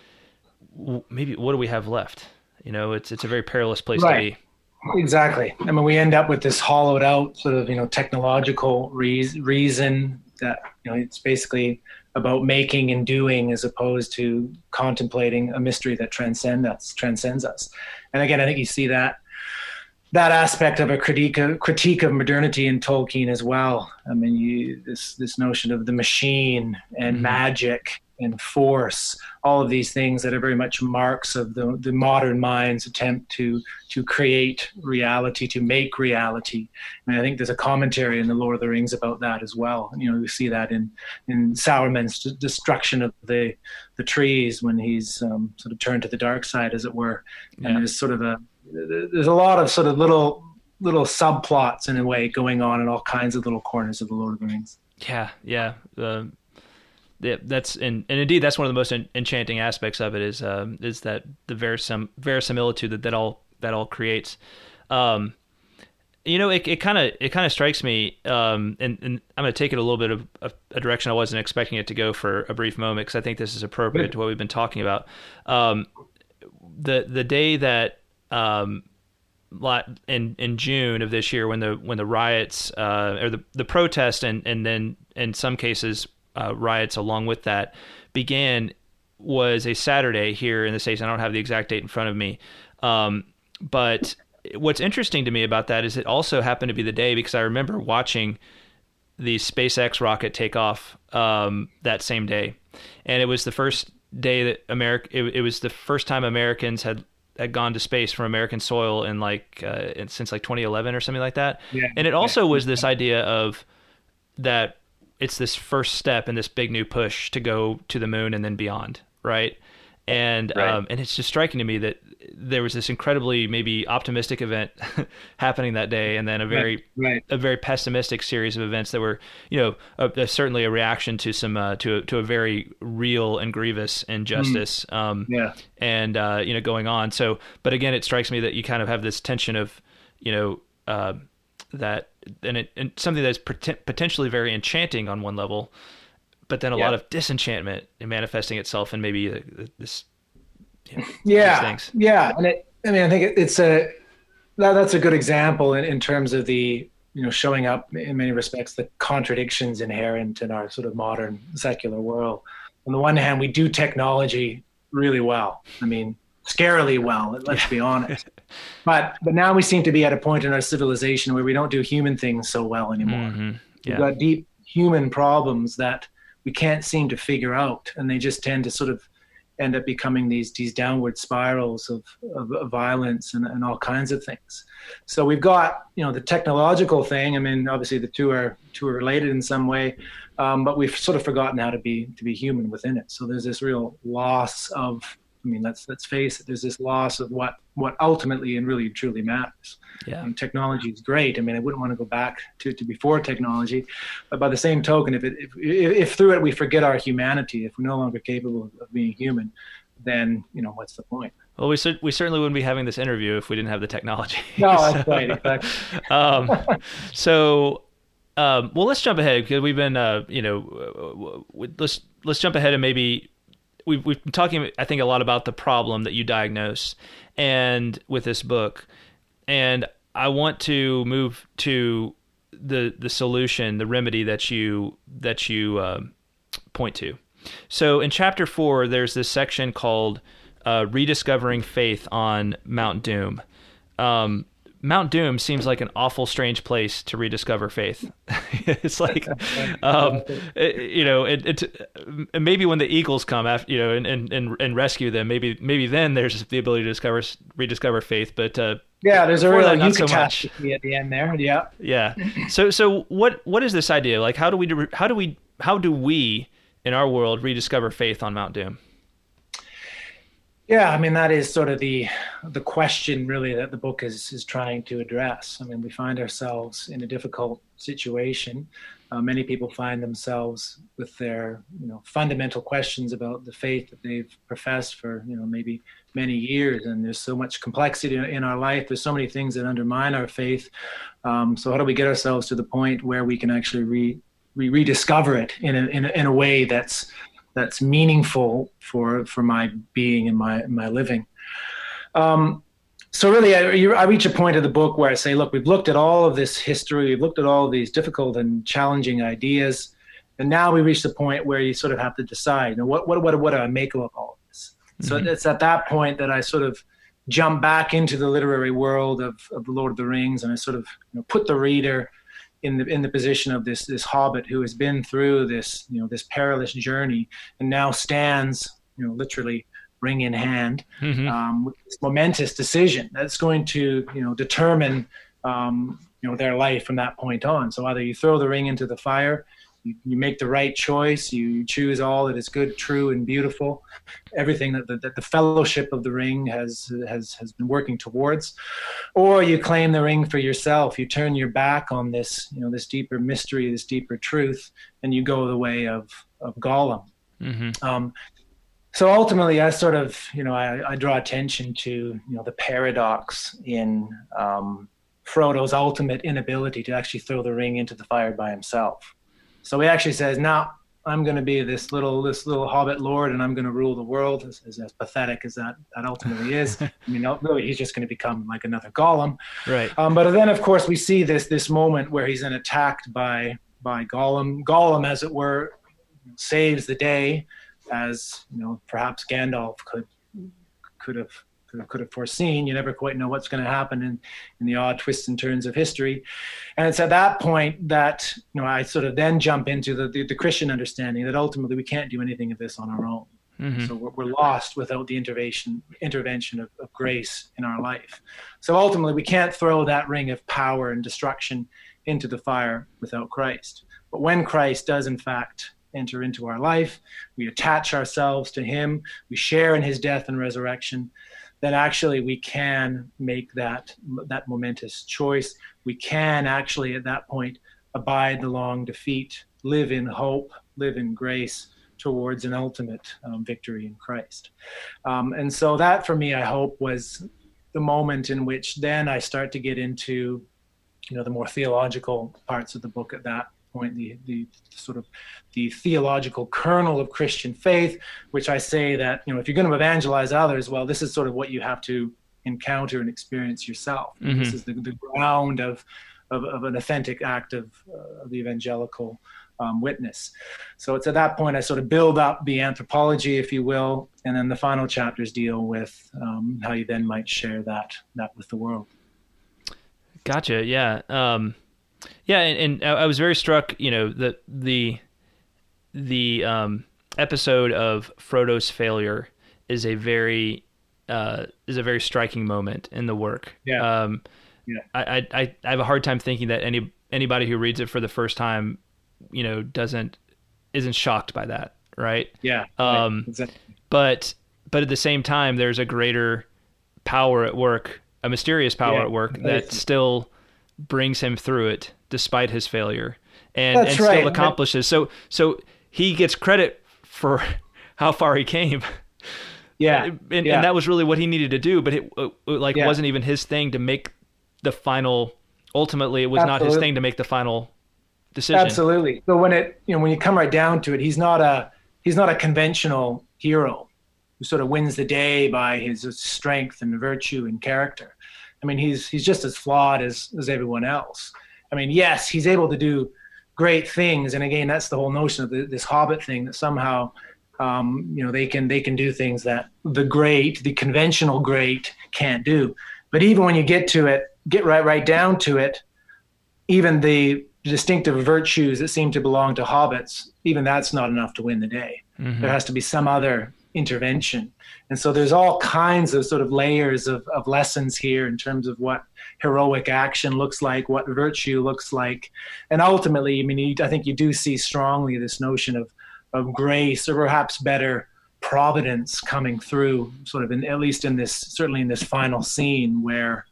maybe what do we have left? You know, it's it's a very perilous place right. to be. Exactly. I mean, we end up with this hollowed out sort of, you know, technological re- reason that, you know, it's basically about making and doing as opposed to contemplating a mystery that transcends us, transcends us. And again, I think you see that that aspect of a critique of, critique of modernity in Tolkien as well. I mean, you, this this notion of the machine and mm-hmm. magic and force, all of these things that are very much marks of the, the modern mind's attempt to to create reality, to make reality. And I think there's a commentary in The Lord of the Rings about that as well. You know, we see that in, in Sauron's destruction of the the trees when he's um, sort of turned to the dark side, as it were. Yeah. And there's sort of a there's a lot of sort of little little subplots in a way going on in all kinds of little corners of The Lord of the Rings. Yeah, yeah. Uh, Yeah, that's and, and indeed that's one of the most en- enchanting aspects of it is um, is that the verisim- verisimilitude that that all that all creates. Um, you know, it it kind of it kind of strikes me, um, and, and I'm going to take it a little bit of a, a direction I wasn't expecting it to go for a brief moment, because I think this is appropriate yeah. to what we've been talking about. Um, the the day that um, in in June of this year, when the when the riots uh, or the the protest and and then in some cases Uh, riots along with that began, was a Saturday here in the States. I don't have the exact date in front of me. Um, but what's interesting to me about that is it also happened to be the day, because I remember watching the SpaceX rocket take off um, that same day. And it was the first day that America, it, it was the first time Americans had, had gone to space from American soil in like, uh, since like twenty eleven or something like that. Yeah. And it also was this idea of that it's this first step in this big new push to go to the moon and then beyond, right? And right. Um, and it's just striking to me that there was this incredibly maybe optimistic event happening that day, and then a very right. Right. a very pessimistic series of events that were, you know, a, a, certainly a reaction to some uh, to a, to a very real and grievous injustice. Mm. Um, yeah. And uh, you know, going on. So, but again, it strikes me that you kind of have this tension of, you know. Uh, that and it and something that's pot- potentially very enchanting on one level, but then a yeah. lot of disenchantment in manifesting itself in maybe uh, this you know, yeah things. yeah and it, I mean I think it, it's a that, that's a good example in, in terms of the you know showing up in many respects the contradictions inherent in our sort of modern secular world. On the one hand, we do technology really well, I mean scarily well, let's be honest. But but now we seem to be at a point in our civilization where we don't do human things so well anymore. Mm-hmm. Yeah. We've got deep human problems that we can't seem to figure out, and they just tend to sort of end up becoming these these downward spirals of, of, of violence and, and all kinds of things. So we've got you know the technological thing. I mean, obviously the two are two are related in some way, um, but we've sort of forgotten how to be to be human within it. So there's this real loss of. I mean, let's let's face it. There's this loss of what, what ultimately and really truly matters. Yeah. And technology is great. I mean, I wouldn't want to go back to, to before technology, but by the same token, if it if, if through it we forget our humanity, if we're no longer capable of being human, then you know what's the point? Well, we cer- we certainly wouldn't be having this interview if we didn't have the technology. No, that's so, right. Exactly. um, so, um, well, let's jump ahead because we've been, uh, you know, let's let's jump ahead and maybe. We've, we've been talking, I think, a lot about the problem that you diagnose and with this book. And I want to move to the the solution, the remedy that you that you uh, point to. So in chapter four, there's this section called uh, Rediscovering Faith on Mount Doom. Um, Mount Doom seems like an awful strange place to rediscover faith. It's like, um, it, you know, it, it, maybe when the Eagles come after, you know, and, and, and, and rescue them, maybe, maybe then there's the ability to discover, rediscover faith. But, uh, yeah, there's a real catastrophe so at the end there. Yeah. Yeah. So, so what, what is this idea? Like, how do we, how do we, how do we in our world rediscover faith on Mount Doom? Yeah, I mean, that is sort of the the question really that the book is is trying to address. I mean, we find ourselves in a difficult situation. Uh, many people find themselves with their, you know, fundamental questions about the faith that they've professed for, you know, maybe many years. And there's so much complexity in our life. There's so many things that undermine our faith. Um, so how do we get ourselves to the point where we can actually re, re rediscover it in a, in a, in a way that's that's meaningful for for my being and my my living. Um, so really, I, I reach a point of the book where I say, look, we've looked at all of this history, we've looked at all of these difficult and challenging ideas, and now we reach the point where you sort of have to decide, you know, what what what, what do I make of all of this? Mm-hmm. So it's at that point that I sort of jump back into the literary world of, of the Lord of the Rings, and I sort of, you know, put the reader in the in the position of this this hobbit who has been through this, you know, this perilous journey and now stands, you know, literally ring in hand, mm-hmm. um, with this momentous decision that's going to, you know, determine, um, you know, their life from that point on. So either you throw the ring into the fire, you, you make the right choice, you, you choose all that is good, true, and beautiful, everything that the, that the fellowship of the ring has has has been working towards, or you claim the ring for yourself. You turn your back on this, you know, this deeper mystery, this deeper truth, and you go the way of of Gollum. Mm-hmm. Um, so ultimately, I sort of, you know, I, I draw attention to, you know, the paradox in um, Frodo's ultimate inability to actually throw the ring into the fire by himself. So he actually says, "No, I'm going to be this little this little hobbit lord, and I'm going to rule the world." As, as, as pathetic as that that ultimately is, I mean, really, he's just going to become like another Gollum. Right. Um, but then, of course, we see this this moment where he's then attacked by by Gollum. Gollum, as it were, saves the day, as you know, perhaps Gandalf could could have. could have foreseen. You never quite know what's going to happen in, in the odd twists and turns of history. And it's at that point that, you know, I sort of then jump into the, the, the Christian understanding that ultimately we can't do anything of this on our own. Mm-hmm. So we're, we're lost without the intervention intervention of, of grace in our life. So ultimately we can't throw that ring of power and destruction into the fire without Christ. But when Christ does in fact enter into our life, we attach ourselves to him, we share in his death and resurrection, then actually we can make that that momentous choice. We can actually at that point abide the long defeat, live in hope, live in grace towards an ultimate um, victory in Christ. Um, and so that for me, I hope, was the moment in which then I start to get into, you know, the more theological parts of the book at that point, the the sort of the theological kernel of Christian faith, which I say that, you know, if you're going to evangelize others, well, this is sort of what you have to encounter and experience yourself. Mm-hmm. This is the, the ground of, of of an authentic act of, uh, of the evangelical um, witness. So it's at that point I sort of build up the anthropology, if you will, and then the final chapters deal with um, how you then might share that that with the world. Gotcha. Yeah. Um... Yeah, and, and I was very struck, you know, the the the um, episode of Frodo's failure is a very uh, is a very striking moment in the work. Yeah. Um, yeah. I, I I have a hard time thinking that any anybody who reads it for the first time, you know, doesn't isn't shocked by that, right? Yeah. Um, right. Exactly. But but at the same time, there's a greater power at work, a mysterious power yeah. at work that still brings him through it despite his failure, and, That's and right. still accomplishes. So, so he gets credit for how far he came. Yeah. And, yeah. and that was really what he needed to do, but it, it like yeah. wasn't even his thing to make the final, ultimately it was Absolutely. not his thing to make the final decision. Absolutely. So when it, you know, when you come right down to it, he's not a, he's not a conventional hero who sort of wins the day by his strength and virtue and character. I mean, he's he's just as flawed as, as everyone else. I mean, yes, he's able to do great things, and again, that's the whole notion of the, this Hobbit thing, that somehow, um, you know, they can they can do things that the great, the conventional great, can't do. But even when you get to it, get right right down to it, even the distinctive virtues that seem to belong to hobbits, even that's not enough to win the day. Mm-hmm. There has to be some other intervention. And so there's all kinds of sort of layers of, of lessons here in terms of what heroic action looks like, what virtue looks like. And ultimately, I mean, you, I think you do see strongly this notion of, of grace, or perhaps better, providence coming through, sort of in, at least in this, certainly in this final scene where,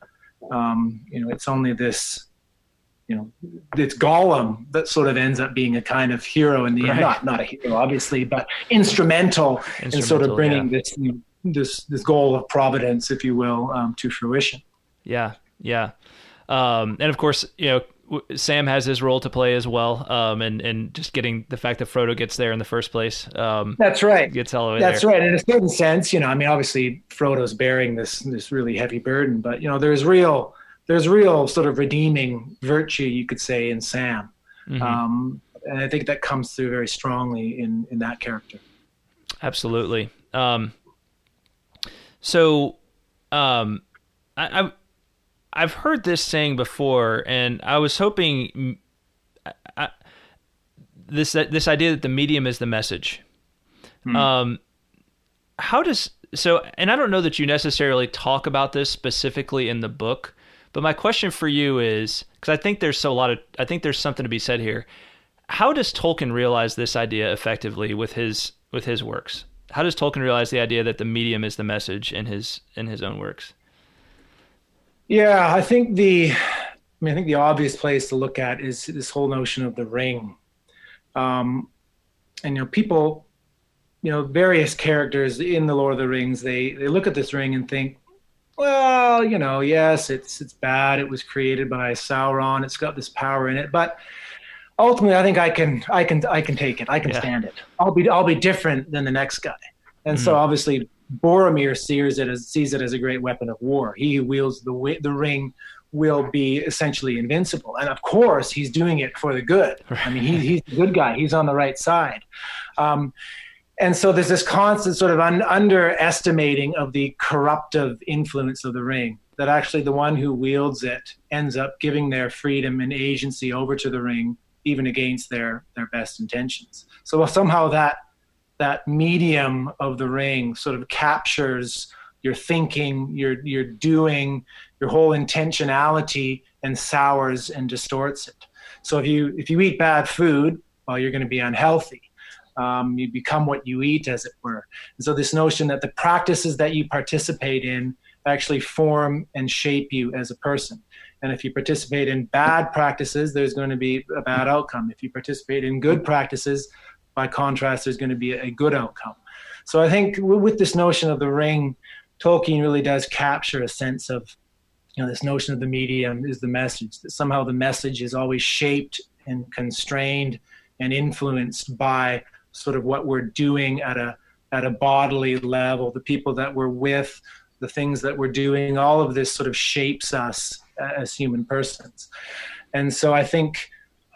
um, you know, it's only this, you know, it's Gollum that sort of ends up being a kind of hero in the right. end. Not not a hero, obviously, but instrumental, instrumental in sort of bringing yeah. this you know, this this goal of providence, if you will, um, to fruition. Yeah, yeah, um, and of course, you know, Sam has his role to play as well, um, and and just getting the fact that Frodo gets there in the first place. Um, That's right. Gets all the way That's there. right. In a certain sense, you know, I mean, obviously, Frodo's bearing this this really heavy burden, but you know, there's real. There's real sort of redeeming virtue, you could say, in Sam. Mm-hmm. Um, and I think that comes through very strongly in, in that character. Absolutely. Um, so um, I, I've, I've heard this saying before, and I was hoping I, I, this this idea that the medium is the message. Mm-hmm. Um, how does so? And I don't know that you necessarily talk about this specifically in the book. But my question for you is, because I think there's so a lot of, I think there's something to be said here. How does Tolkien realize this idea effectively with his with his works? How does Tolkien realize the idea that the medium is the message in his in his own works? Yeah, I think the, I mean, I think the obvious place to look at is this whole notion of the ring. Um, and you know, people, you know, various characters in the Lord of the Rings, they they look at this ring and think, well, you know, yes, it's it's bad. It was created by Sauron. It's got this power in it, but ultimately, I think I can I can I can take it. I can yeah. stand it. I'll be I'll be different than the next guy. And mm-hmm. so obviously, Boromir sees it as sees it as a great weapon of war. He who wields the the ring will be essentially invincible. And of course, he's doing it for the good. Right. I mean, he, he's the good guy. He's on the right side. Um, and so there's this constant sort of un- underestimating of the corruptive influence of the ring, that actually the one who wields it ends up giving their freedom and agency over to the ring, even against their, their best intentions. So somehow that that medium of the ring sort of captures your thinking, your your doing, your whole intentionality, and sours and distorts it. So if you if you eat bad food, well, you're going to be unhealthy. Um, you become what you eat, as it were. And so this notion that the practices that you participate in actually form and shape you as a person. And if you participate in bad practices, there's going to be a bad outcome. If you participate in good practices, by contrast, there's going to be a good outcome. So I think with this notion of the ring, Tolkien really does capture a sense of, you know, this notion of the medium is the message, that somehow the message is always shaped and constrained and influenced by sort of what we're doing at a at a bodily level, the people that we're with, the things that we're doing. All of this sort of shapes us as human persons. And so I think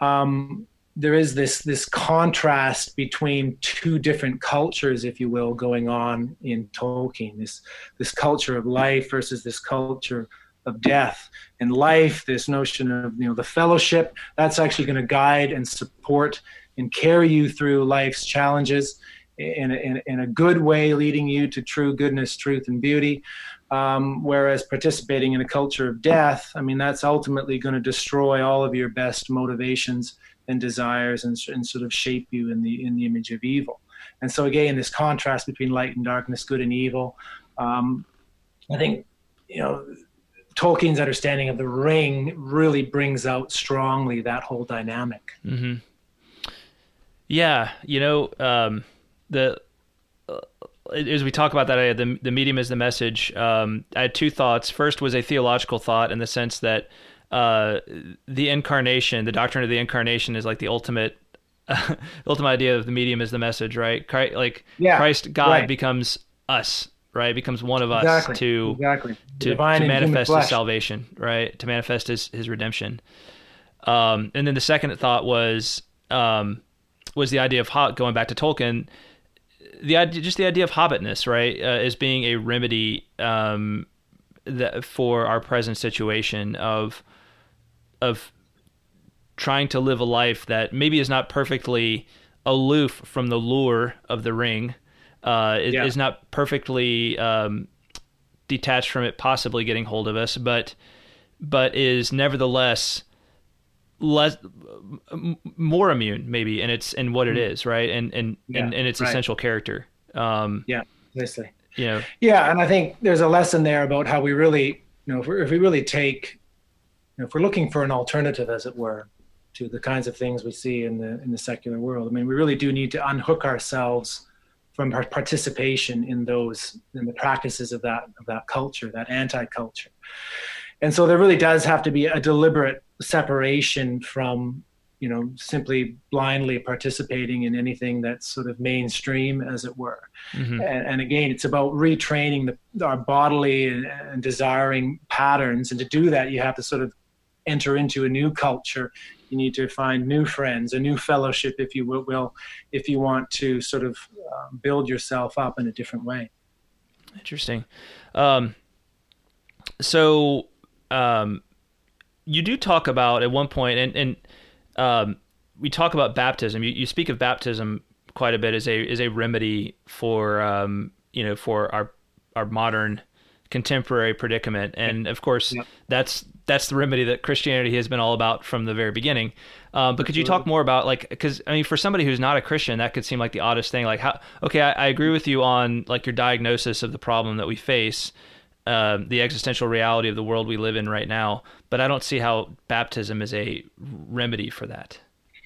um, there is this this contrast between two different cultures, if you will, going on in Tolkien. This this culture of life versus this culture of death. In life, this notion of, you know, the fellowship, that's actually going to guide and support and carry you through life's challenges in a, in, in a good way, leading you to true goodness, truth, and beauty. Um, whereas participating in a culture of death, I mean, that's ultimately going to destroy all of your best motivations and desires, and, and sort of shape you in the in the image of evil. And so again, this contrast between light and darkness, good and evil. Um, I think, you know, Tolkien's understanding of the ring really brings out strongly that whole dynamic. Mm-hmm. Yeah, you know, um, the uh, as we talk about that idea, the the medium is the message. Um, I had two thoughts. First was a theological thought, in the sense that uh, the incarnation, the doctrine of the incarnation, is like the ultimate, uh, the ultimate idea of the medium is the message, right? Christ, like yeah, Christ, God right. becomes us, right? Becomes one of us exactly. to exactly. to, to manifest his salvation, right? To manifest his his redemption. Um, and then the second thought was um, was the idea of Hob- going back to Tolkien. The idea, just the idea of hobbitness, right, uh, as being a remedy um, that, for our present situation of of trying to live a life that maybe is not perfectly aloof from the lure of the ring, uh, it yeah. is not perfectly um, detached from it, possibly getting hold of us, but but is nevertheless less more immune, maybe, in its in what it is, right, and and yeah, and, and its right. essential character. Um, yeah, obviously. You know. Yeah, and I think there's a lesson there about how we really, you know, if, if we really take, you know, if we're looking for an alternative, as it were, to the kinds of things we see in the in the secular world. I mean, we really do need to unhook ourselves from our participation in those in the practices of that of that culture, that anti-culture. And so there really does have to be a deliberate separation from, you know, simply blindly participating in anything that's sort of mainstream, as it were. Mm-hmm. And, and again, it's about retraining the, our bodily and, and desiring patterns. And to do that, you have to sort of enter into a new culture. You need to find new friends, a new fellowship, if you will, if you want to sort of uh, build yourself up in a different way. Interesting. Um, so um, you do talk about at one point, and, and um, we talk about baptism. You, you speak of baptism quite a bit as a as a remedy for um, you know for our our modern contemporary predicament, and of course yeah. that's that's the remedy that Christianity has been all about from the very beginning. Um, but could you talk more about, like, because I mean, for somebody who's not a Christian, that could seem like the oddest thing. Like, how? Okay, I, I agree with you on like your diagnosis of the problem that we face, uh, the existential reality of the world we live in right now. But I don't see how baptism is a remedy for that.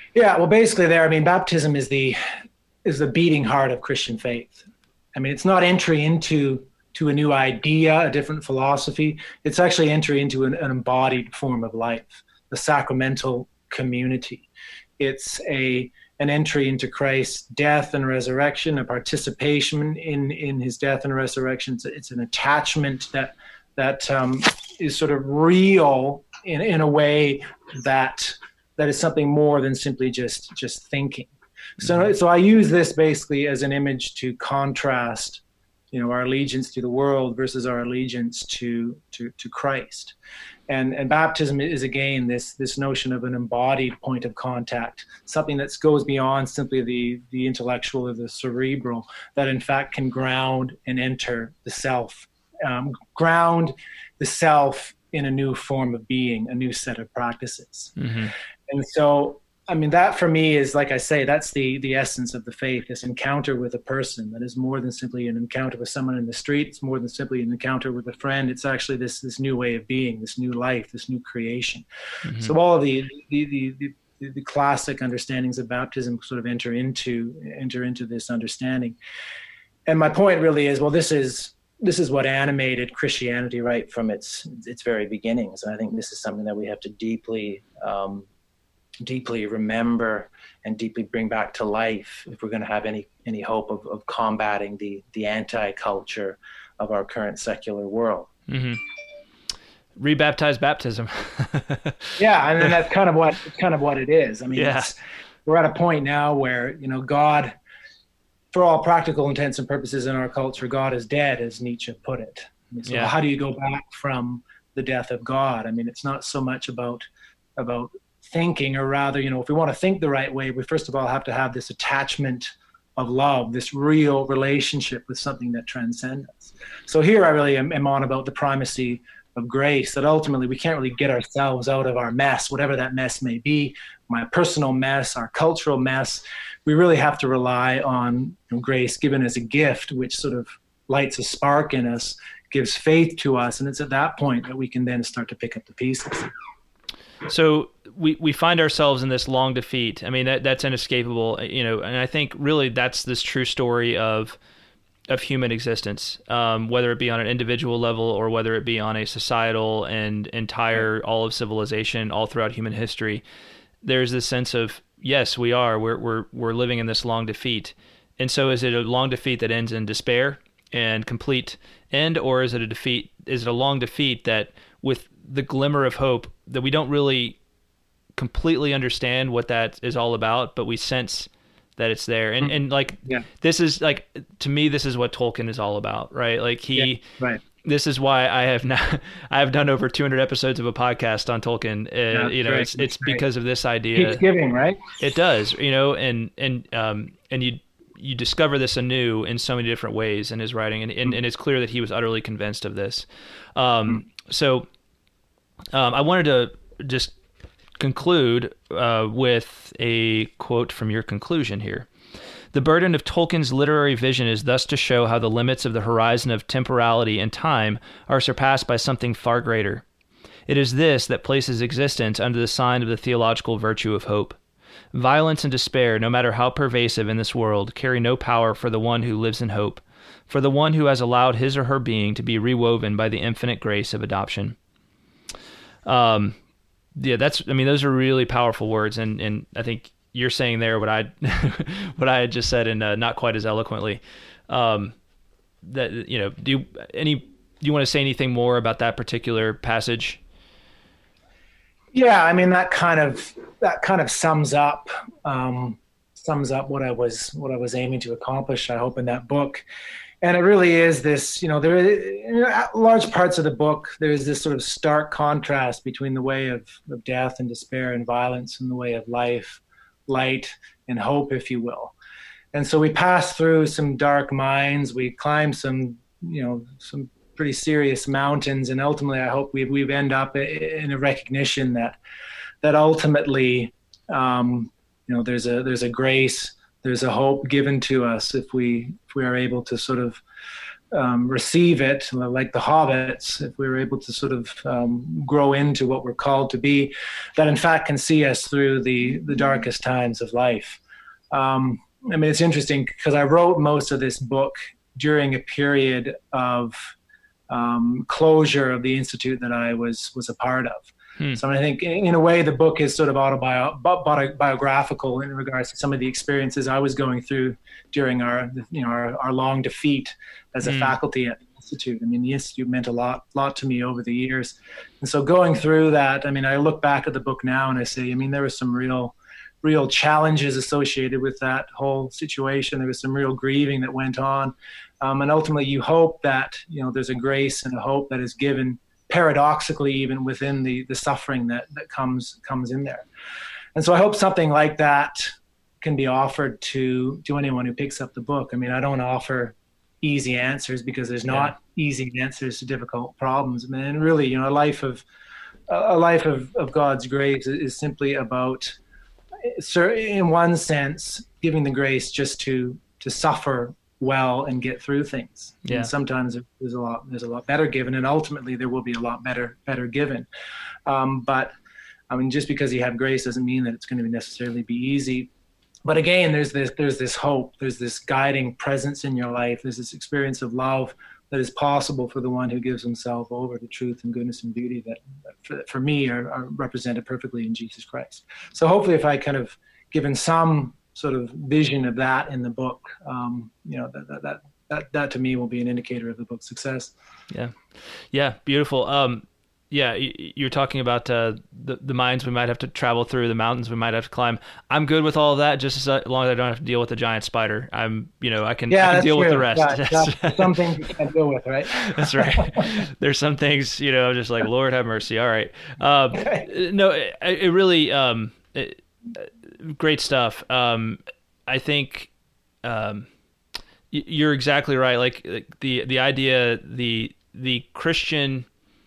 Yeah, well, basically there, I mean, baptism is the is the beating heart of Christian faith. I mean, it's not entry into to a new idea, a different philosophy. It's actually entry into an, an embodied form of life, the sacramental community. It's a an entry into Christ's death and resurrection, a participation in in his death and resurrection. It's, it's an attachment that that um, is sort of real in in a way that that is something more than simply just just thinking. So, mm-hmm. so I use this basically as an image to contrast, you know, our allegiance to the world versus our allegiance to to to Christ. And and baptism is again this this notion of an embodied point of contact, something that goes beyond simply the the intellectual or the cerebral, that in fact can ground and enter the self, um, ground the self in a new form of being, a new set of practices. Mm-hmm. And so, I mean, that for me is, like I say, that's the the essence of the faith, this encounter with a person that is more than simply an encounter with someone in the street. It's more than simply an encounter with a friend. It's actually this this new way of being, this new life, this new creation. Mm-hmm. So all of the the, the the the classic understandings of baptism sort of enter into enter into this understanding. And my point really is, well, this is this is what animated Christianity right from its its very beginnings. And I think this is something that we have to deeply um, deeply remember and deeply bring back to life if we're going to have any any hope of, of combating the the anti-culture of our current secular world. Mm-hmm. Rebaptize baptism. Yeah, and then that's kind of what kind of what it is. I mean, yeah. it's, we're at a point now where, you know, God, for all practical intents and purposes in our culture, God is dead, as Nietzsche put it. I mean, so yeah. How do you go back from the death of God? I mean, it's not so much about about thinking, or rather, you know, if we want to think the right way, we first of all have to have this attachment of love, this real relationship with something that transcends us. So here I really am, am on about the primacy of grace, that ultimately we can't really get ourselves out of our mess, whatever that mess may be, my personal mess, our cultural mess. We really have to rely on, you know, grace given as a gift, which sort of lights a spark in us, gives faith to us, and it's at that point that we can then start to pick up the pieces. So we, we find ourselves in this long defeat. I mean, that that's inescapable, you know, and I think really that's this true story of of human existence, um, whether it be on an individual level or whether it be on a societal and entire, all of civilization, all throughout human history. There's this sense of, yes, we are, we're we're we're living in this long defeat. And so is it a long defeat that ends in despair and complete end, or is it a defeat, is it a long defeat that with the glimmer of hope that we don't really completely understand what that is all about, but we sense that it's there. And, and like, yeah. this is like, to me, this is what Tolkien is all about, right? Like he, yeah, right. This is why I have not, I have done over two hundred episodes of a podcast on Tolkien. Uh, yeah, you know, great. it's, it's that's because great. Of this idea. Keeps giving, right? It does, you know, and, and, um, and you, you discover this anew in so many different ways in his writing. And, and, and it's clear that he was utterly convinced of this. Um, mm. so, Um, I wanted to just conclude uh, with a quote from your conclusion here. The burden of Tolkien's literary vision is thus to show how the limits of the horizon of temporality and time are surpassed by something far greater. It is this that places existence under the sign of the theological virtue of hope. Violence and despair, no matter how pervasive in this world, carry no power for the one who lives in hope, for the one who has allowed his or her being to be rewoven by the infinite grace of adoption. Um, yeah, that's, I mean, those are really powerful words. And, and I think you're saying there what I, what I had just said, and uh, not quite as eloquently. Um, that, you know, do you, any, do you want to say anything more about that particular passage? Yeah. I mean, that kind of, that kind of sums up, um, sums up what I was, what I was aiming to accomplish, I hope, in that book. And it really is this, you know, there in large parts of the book, there's this sort of stark contrast between the way of, of death and despair and violence and the way of life, light and hope, if you will. And so we pass through some dark mines, we climb some, you know, some pretty serious mountains, and ultimately I hope we we end up in a recognition that that ultimately, um, you know, there's a there's a grace. There's a hope given to us if we if we are able to sort of um, receive it, like the hobbits, if we were able to sort of um, grow into what we're called to be, that in fact can see us through the, the darkest times of life. Um, I mean, it's interesting because I wrote most of this book during a period of um, closure of the institute that I was was a part of. Hmm. So I think in a way the book is sort of autobiographical in regards to some of the experiences I was going through during our, you know, our, our long defeat as a hmm. faculty at the institute. I mean, the institute meant a lot, lot to me over the years. And so going through that, I mean, I look back at the book now and I say, I mean, there was some real, real challenges associated with that whole situation. There was some real grieving that went on. Um, and ultimately you hope that, you know, there's a grace and a hope that is given paradoxically even within the the suffering that that comes comes in there. And so I hope something like that can be offered to to anyone who picks up the book. I mean, I don't offer easy answers because there's not yeah. easy answers to difficult problems. I mean, and really, you know, a life of a life of, of God's grace is simply about, in one sense, giving the grace just to to suffer well and get through things. Yeah. And sometimes there's a lot there's a lot better given, and ultimately there will be a lot better better given. Um, but I mean, just because you have grace doesn't mean that it's going to necessarily be easy. But again, there's this there's this hope, there's this guiding presence in your life, there's this experience of love that is possible for the one who gives himself over to truth and goodness and beauty that, that for, for me are, are represented perfectly in Jesus Christ. So hopefully, if I kind of given some sort of vision of that in the book, um, you know, that, that, that, that, that to me will be an indicator of the book's success. Yeah. Yeah. Beautiful. Um, yeah. You're talking about, uh, the, the mines we might have to travel through, the mountains we might have to climb. I'm good with all of that, just as long as I don't have to deal with the giant spider. I'm, you know, I can, yeah, I can deal true. with the rest. Yeah, some things you can't deal with, right? That's right. There's some things, you know, just like, Lord have mercy. All right. Um, no, it, it really, um, it, great stuff. Um, I think um, you're exactly right. Like, like the the idea, the the Christian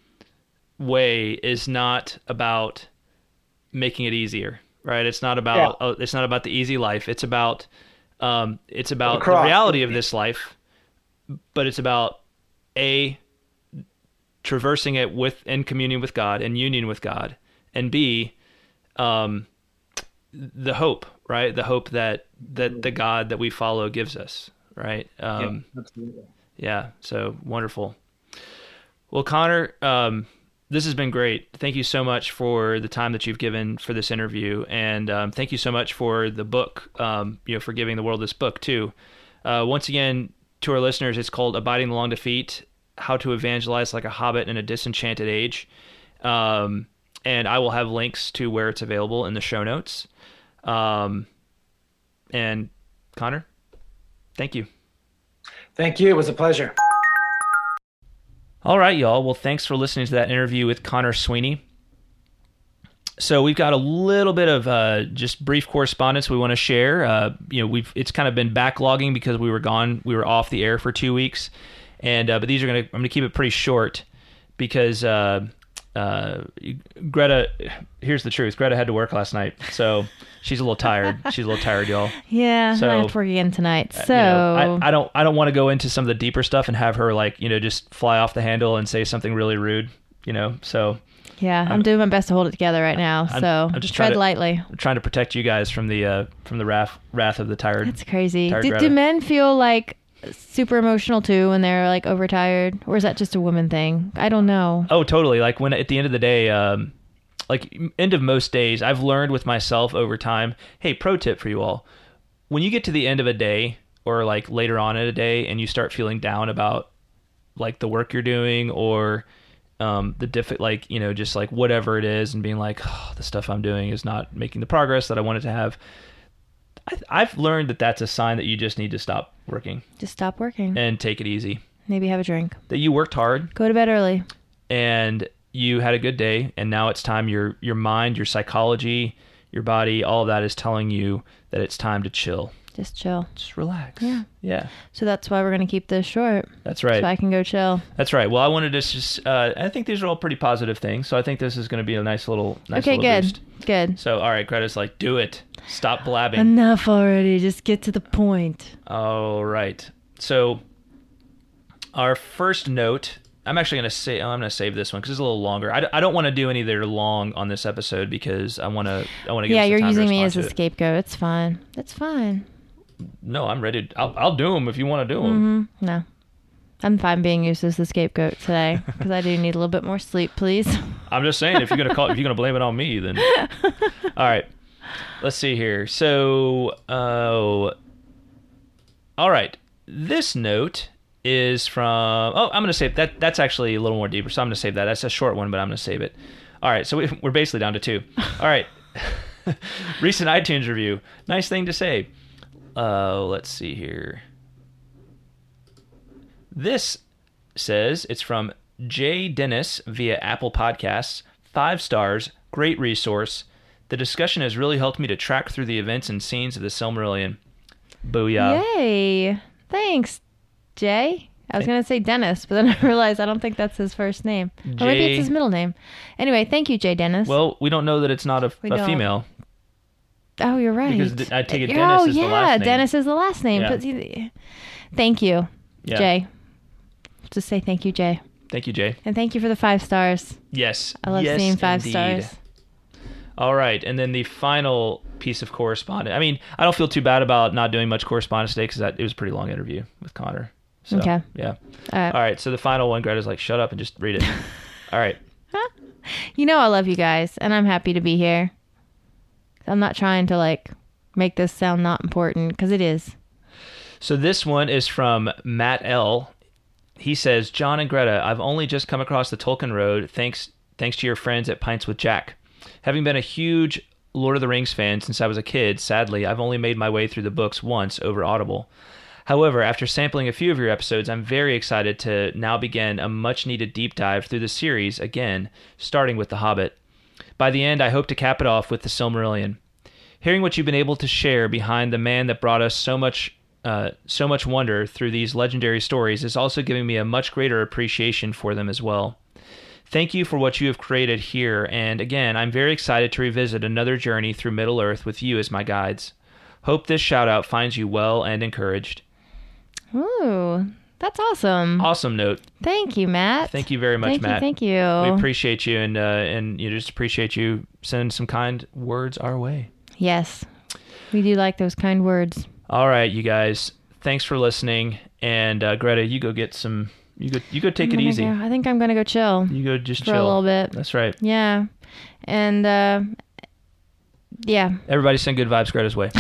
way is not about making it easier, right? It's not about yeah. uh, it's not about the easy life. It's about um, it's about the, the reality of this life, but it's about A, traversing it with in communion with God and union with God, and B, um, the hope, right? The hope that, that the God that we follow gives us, right? Um, yeah, absolutely. Yeah. So wonderful. Well, Connor, um, this has been great. Thank you so much for the time that you've given for this interview. And, um, thank you so much for the book, um, you know, for giving the world this book too. Uh, once again, to our listeners, it's called Abiding the Long Defeat, How to Evangelize Like a Hobbit in a Disenchanted Age. Um, and I will have links to where it's available in the show notes. Um, and Connor, thank you. Thank you. It was a pleasure. All right, y'all. Well, thanks for listening to that interview with Connor Sweeney. So we've got a little bit of uh, just brief correspondence we want to share. Uh, you know, we've it's kind of been backlogging because we were gone, we were off the air for two weeks, and uh, but these are gonna I'm gonna keep it pretty short because. Uh, Uh, Greta, here's the truth. Greta had to work last night, so she's a little tired. She's a little tired, y'all. Yeah, so, I have to work again tonight. So you know, I, I don't, I don't want to go into some of the deeper stuff and have her like, you know, just fly off the handle and say something really rude, you know. So yeah, I'm, I'm doing my best to hold it together right now. I'm, so I'm just tread to, lightly. I'm trying to protect you guys from the uh, from the wrath wrath of the tired. That's crazy. Tired Do, do men feel like super emotional too when they're like overtired, or is that just a woman thing? I don't know. Oh, totally. Like when at the end of the day, um, like end of most days, I've learned with myself over time. Hey, pro tip for you all: when you get to the end of a day, or like later on in a day, and you start feeling down about like the work you're doing, or um, the diff, like you know, just like whatever it is, and being like, oh, the stuff I'm doing is not making the progress that I wanted to have. I've learned that that's a sign that you just need to stop working. Just stop working. And take it easy. Maybe have a drink. That you worked hard. Go to bed early. And you had a good day, and now it's time, your your mind, your psychology, your body, all of that is telling you that it's time to chill. Just chill. Just relax. Yeah. Yeah. So that's why we're going to keep this short. That's right. So I can go chill. That's right. Well, I wanted to just, uh, I think these are all pretty positive things. So I think this is going to be a nice little, nice okay, little good. boost. Good. So, all right, Greta's like, do it. Stop blabbing. Enough already. Just get to the point. All right. So Our first note, I'm actually going to say, I'm going to save this one because it's a little longer. I, d- I don't want to do any that are long on this episode because I want to I want to give Yeah, us the you're time to using me as respond a to it. scapegoat. It's fine. It's fine. No, I'm ready. To, I'll, I'll do them if you want to do them. Mm-hmm. No. I'm fine being used as the scapegoat today because I do need a little bit more sleep, please. I'm just saying, if you're gonna call, if you're gonna blame it on me, then all right. Let's see here. So, uh, all right. This note is from. Oh, I'm gonna save that. That's actually a little more deeper, so I'm gonna save that. That's a short one, but I'm gonna save it. All right. So we, we're basically down to two. All right. Recent iTunes review. Nice thing to say. Uh, let's see here. This says it's from Jay Dennis via Apple Podcasts. Five stars. Great resource. The discussion has really helped me to track through the events and scenes of the Silmarillion. Booyah. Yay. Thanks, Jay. I was going to say Dennis, but then I realized I don't think that's his first name. Or maybe Jay- it's his middle name. Anyway, thank you, Jay Dennis. Well, we don't know that it's not a, We a don't. female. Oh, you're right. Because d- I take it Oh, Dennis is the yeah, last name. Dennis is the last name. Yeah. But he- thank you, Yeah. Jay. Just say thank you, Jay. Thank you, Jay. And thank you for the five stars. Yes. I love yes, seeing five indeed. stars. All right, and then the final piece of correspondence. I mean, I don't feel too bad about not doing much correspondence today because it was a pretty long interview with Connor. So, Okay. Yeah. All right. All right, so the final one, Greta's like, shut up and just read it. All right. You know I love you guys, and I'm happy to be here. I'm not trying to, like, make this sound not important, because it is. So this one is from Matt L. He says, John and Greta, I've only just come across the Tolkien Road thanks thanks to your friends at Pints with Jack. Having been a huge Lord of the Rings fan since I was a kid, sadly, I've only made my way through the books once over Audible. However, after sampling a few of your episodes, I'm very excited to now begin a much-needed deep dive through the series again, starting with The Hobbit. By the end, I hope to cap it off with The Silmarillion. Hearing what you've been able to share behind the man that brought us so much uh, so much wonder through these legendary stories is also giving me a much greater appreciation for them as well. Thank you for what you have created here, and again, I'm very excited to revisit another journey through Middle-earth with you as my guides. Hope this shout-out finds you well and encouraged. Ooh, that's awesome. Awesome note. Thank you, Matt. Thank you very much, thank Matt. You, thank you. We appreciate you, and uh, and you know, just appreciate you sending some kind words our way. Yes, we do like those kind words. All right, you guys. Thanks for listening, and uh, Greta, you go get some. You go. You go take I'm it gonna easy. go- I think I'm gonna go chill You go just for chill a little bit. That's right. Yeah, and uh, yeah, Everybody send good vibes Greta's way.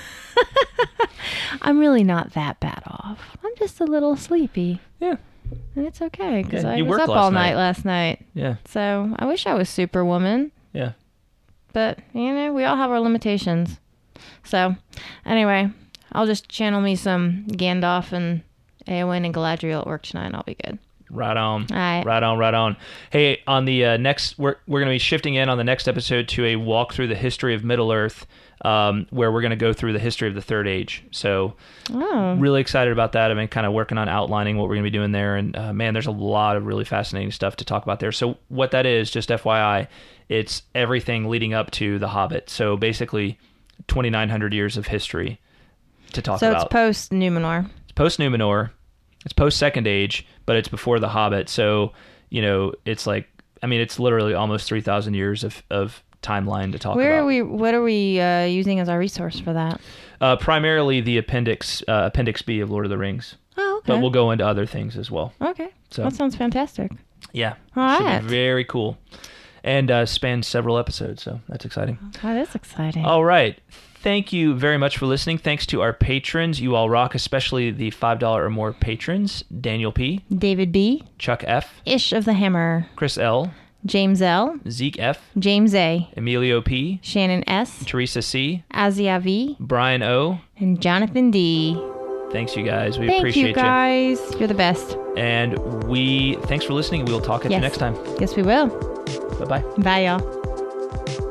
I'm really not that bad off. I'm just a little sleepy, Yeah. and it's okay because Yeah, I you was worked up last all night. night last night. Yeah. So I wish I was Superwoman, Yeah. but you know we all have our limitations. So anyway, I'll just channel me some Gandalf and Eowyn and Galadriel at work tonight, and I'll be good. Right on. All right. Right on, right on. Hey, on the uh, next, we're we're going to be shifting in on the next episode to a walk through the history of Middle Earth, um, where we're going to go through the history of the Third Age. So, Oh, really excited about that. I've been kind of working on outlining what we're going to be doing there, and uh, man, there's a lot of really fascinating stuff to talk about there. So, what that is, just F Y I, it's everything leading up to The Hobbit. So, basically, twenty-nine hundred years of history to talk so about. it's post Numenor. It's post Numenor. It's post Second Age, but it's before The Hobbit. So, you know, it's like, I mean, it's literally almost three thousand years of, of timeline to talk Where about. are we? What are we uh, using as our resource for that? Uh, primarily the appendix, uh, Appendix B of Lord of the Rings. Oh, okay. But we'll go into other things as well. Okay. So- That sounds fantastic. Yeah. All Should right. be very cool. And uh, spans several episodes, so that's exciting. That is exciting. All right. Thank you very much for listening. Thanks to our patrons. You all rock, especially the five dollars or more patrons. Daniel P., David B., Chuck F., Ish of the Hammer, Chris L., James L., Zeke F., James A., Emilio P., Shannon S., Teresa C., Azia V., Brian O. and Jonathan D. Thanks, you guys. We Thank appreciate you, guys. You. You're the best. And we, thanks for listening. We'll talk at you Yes. next time. Yes, we will. Bye-bye. Bye, y'all.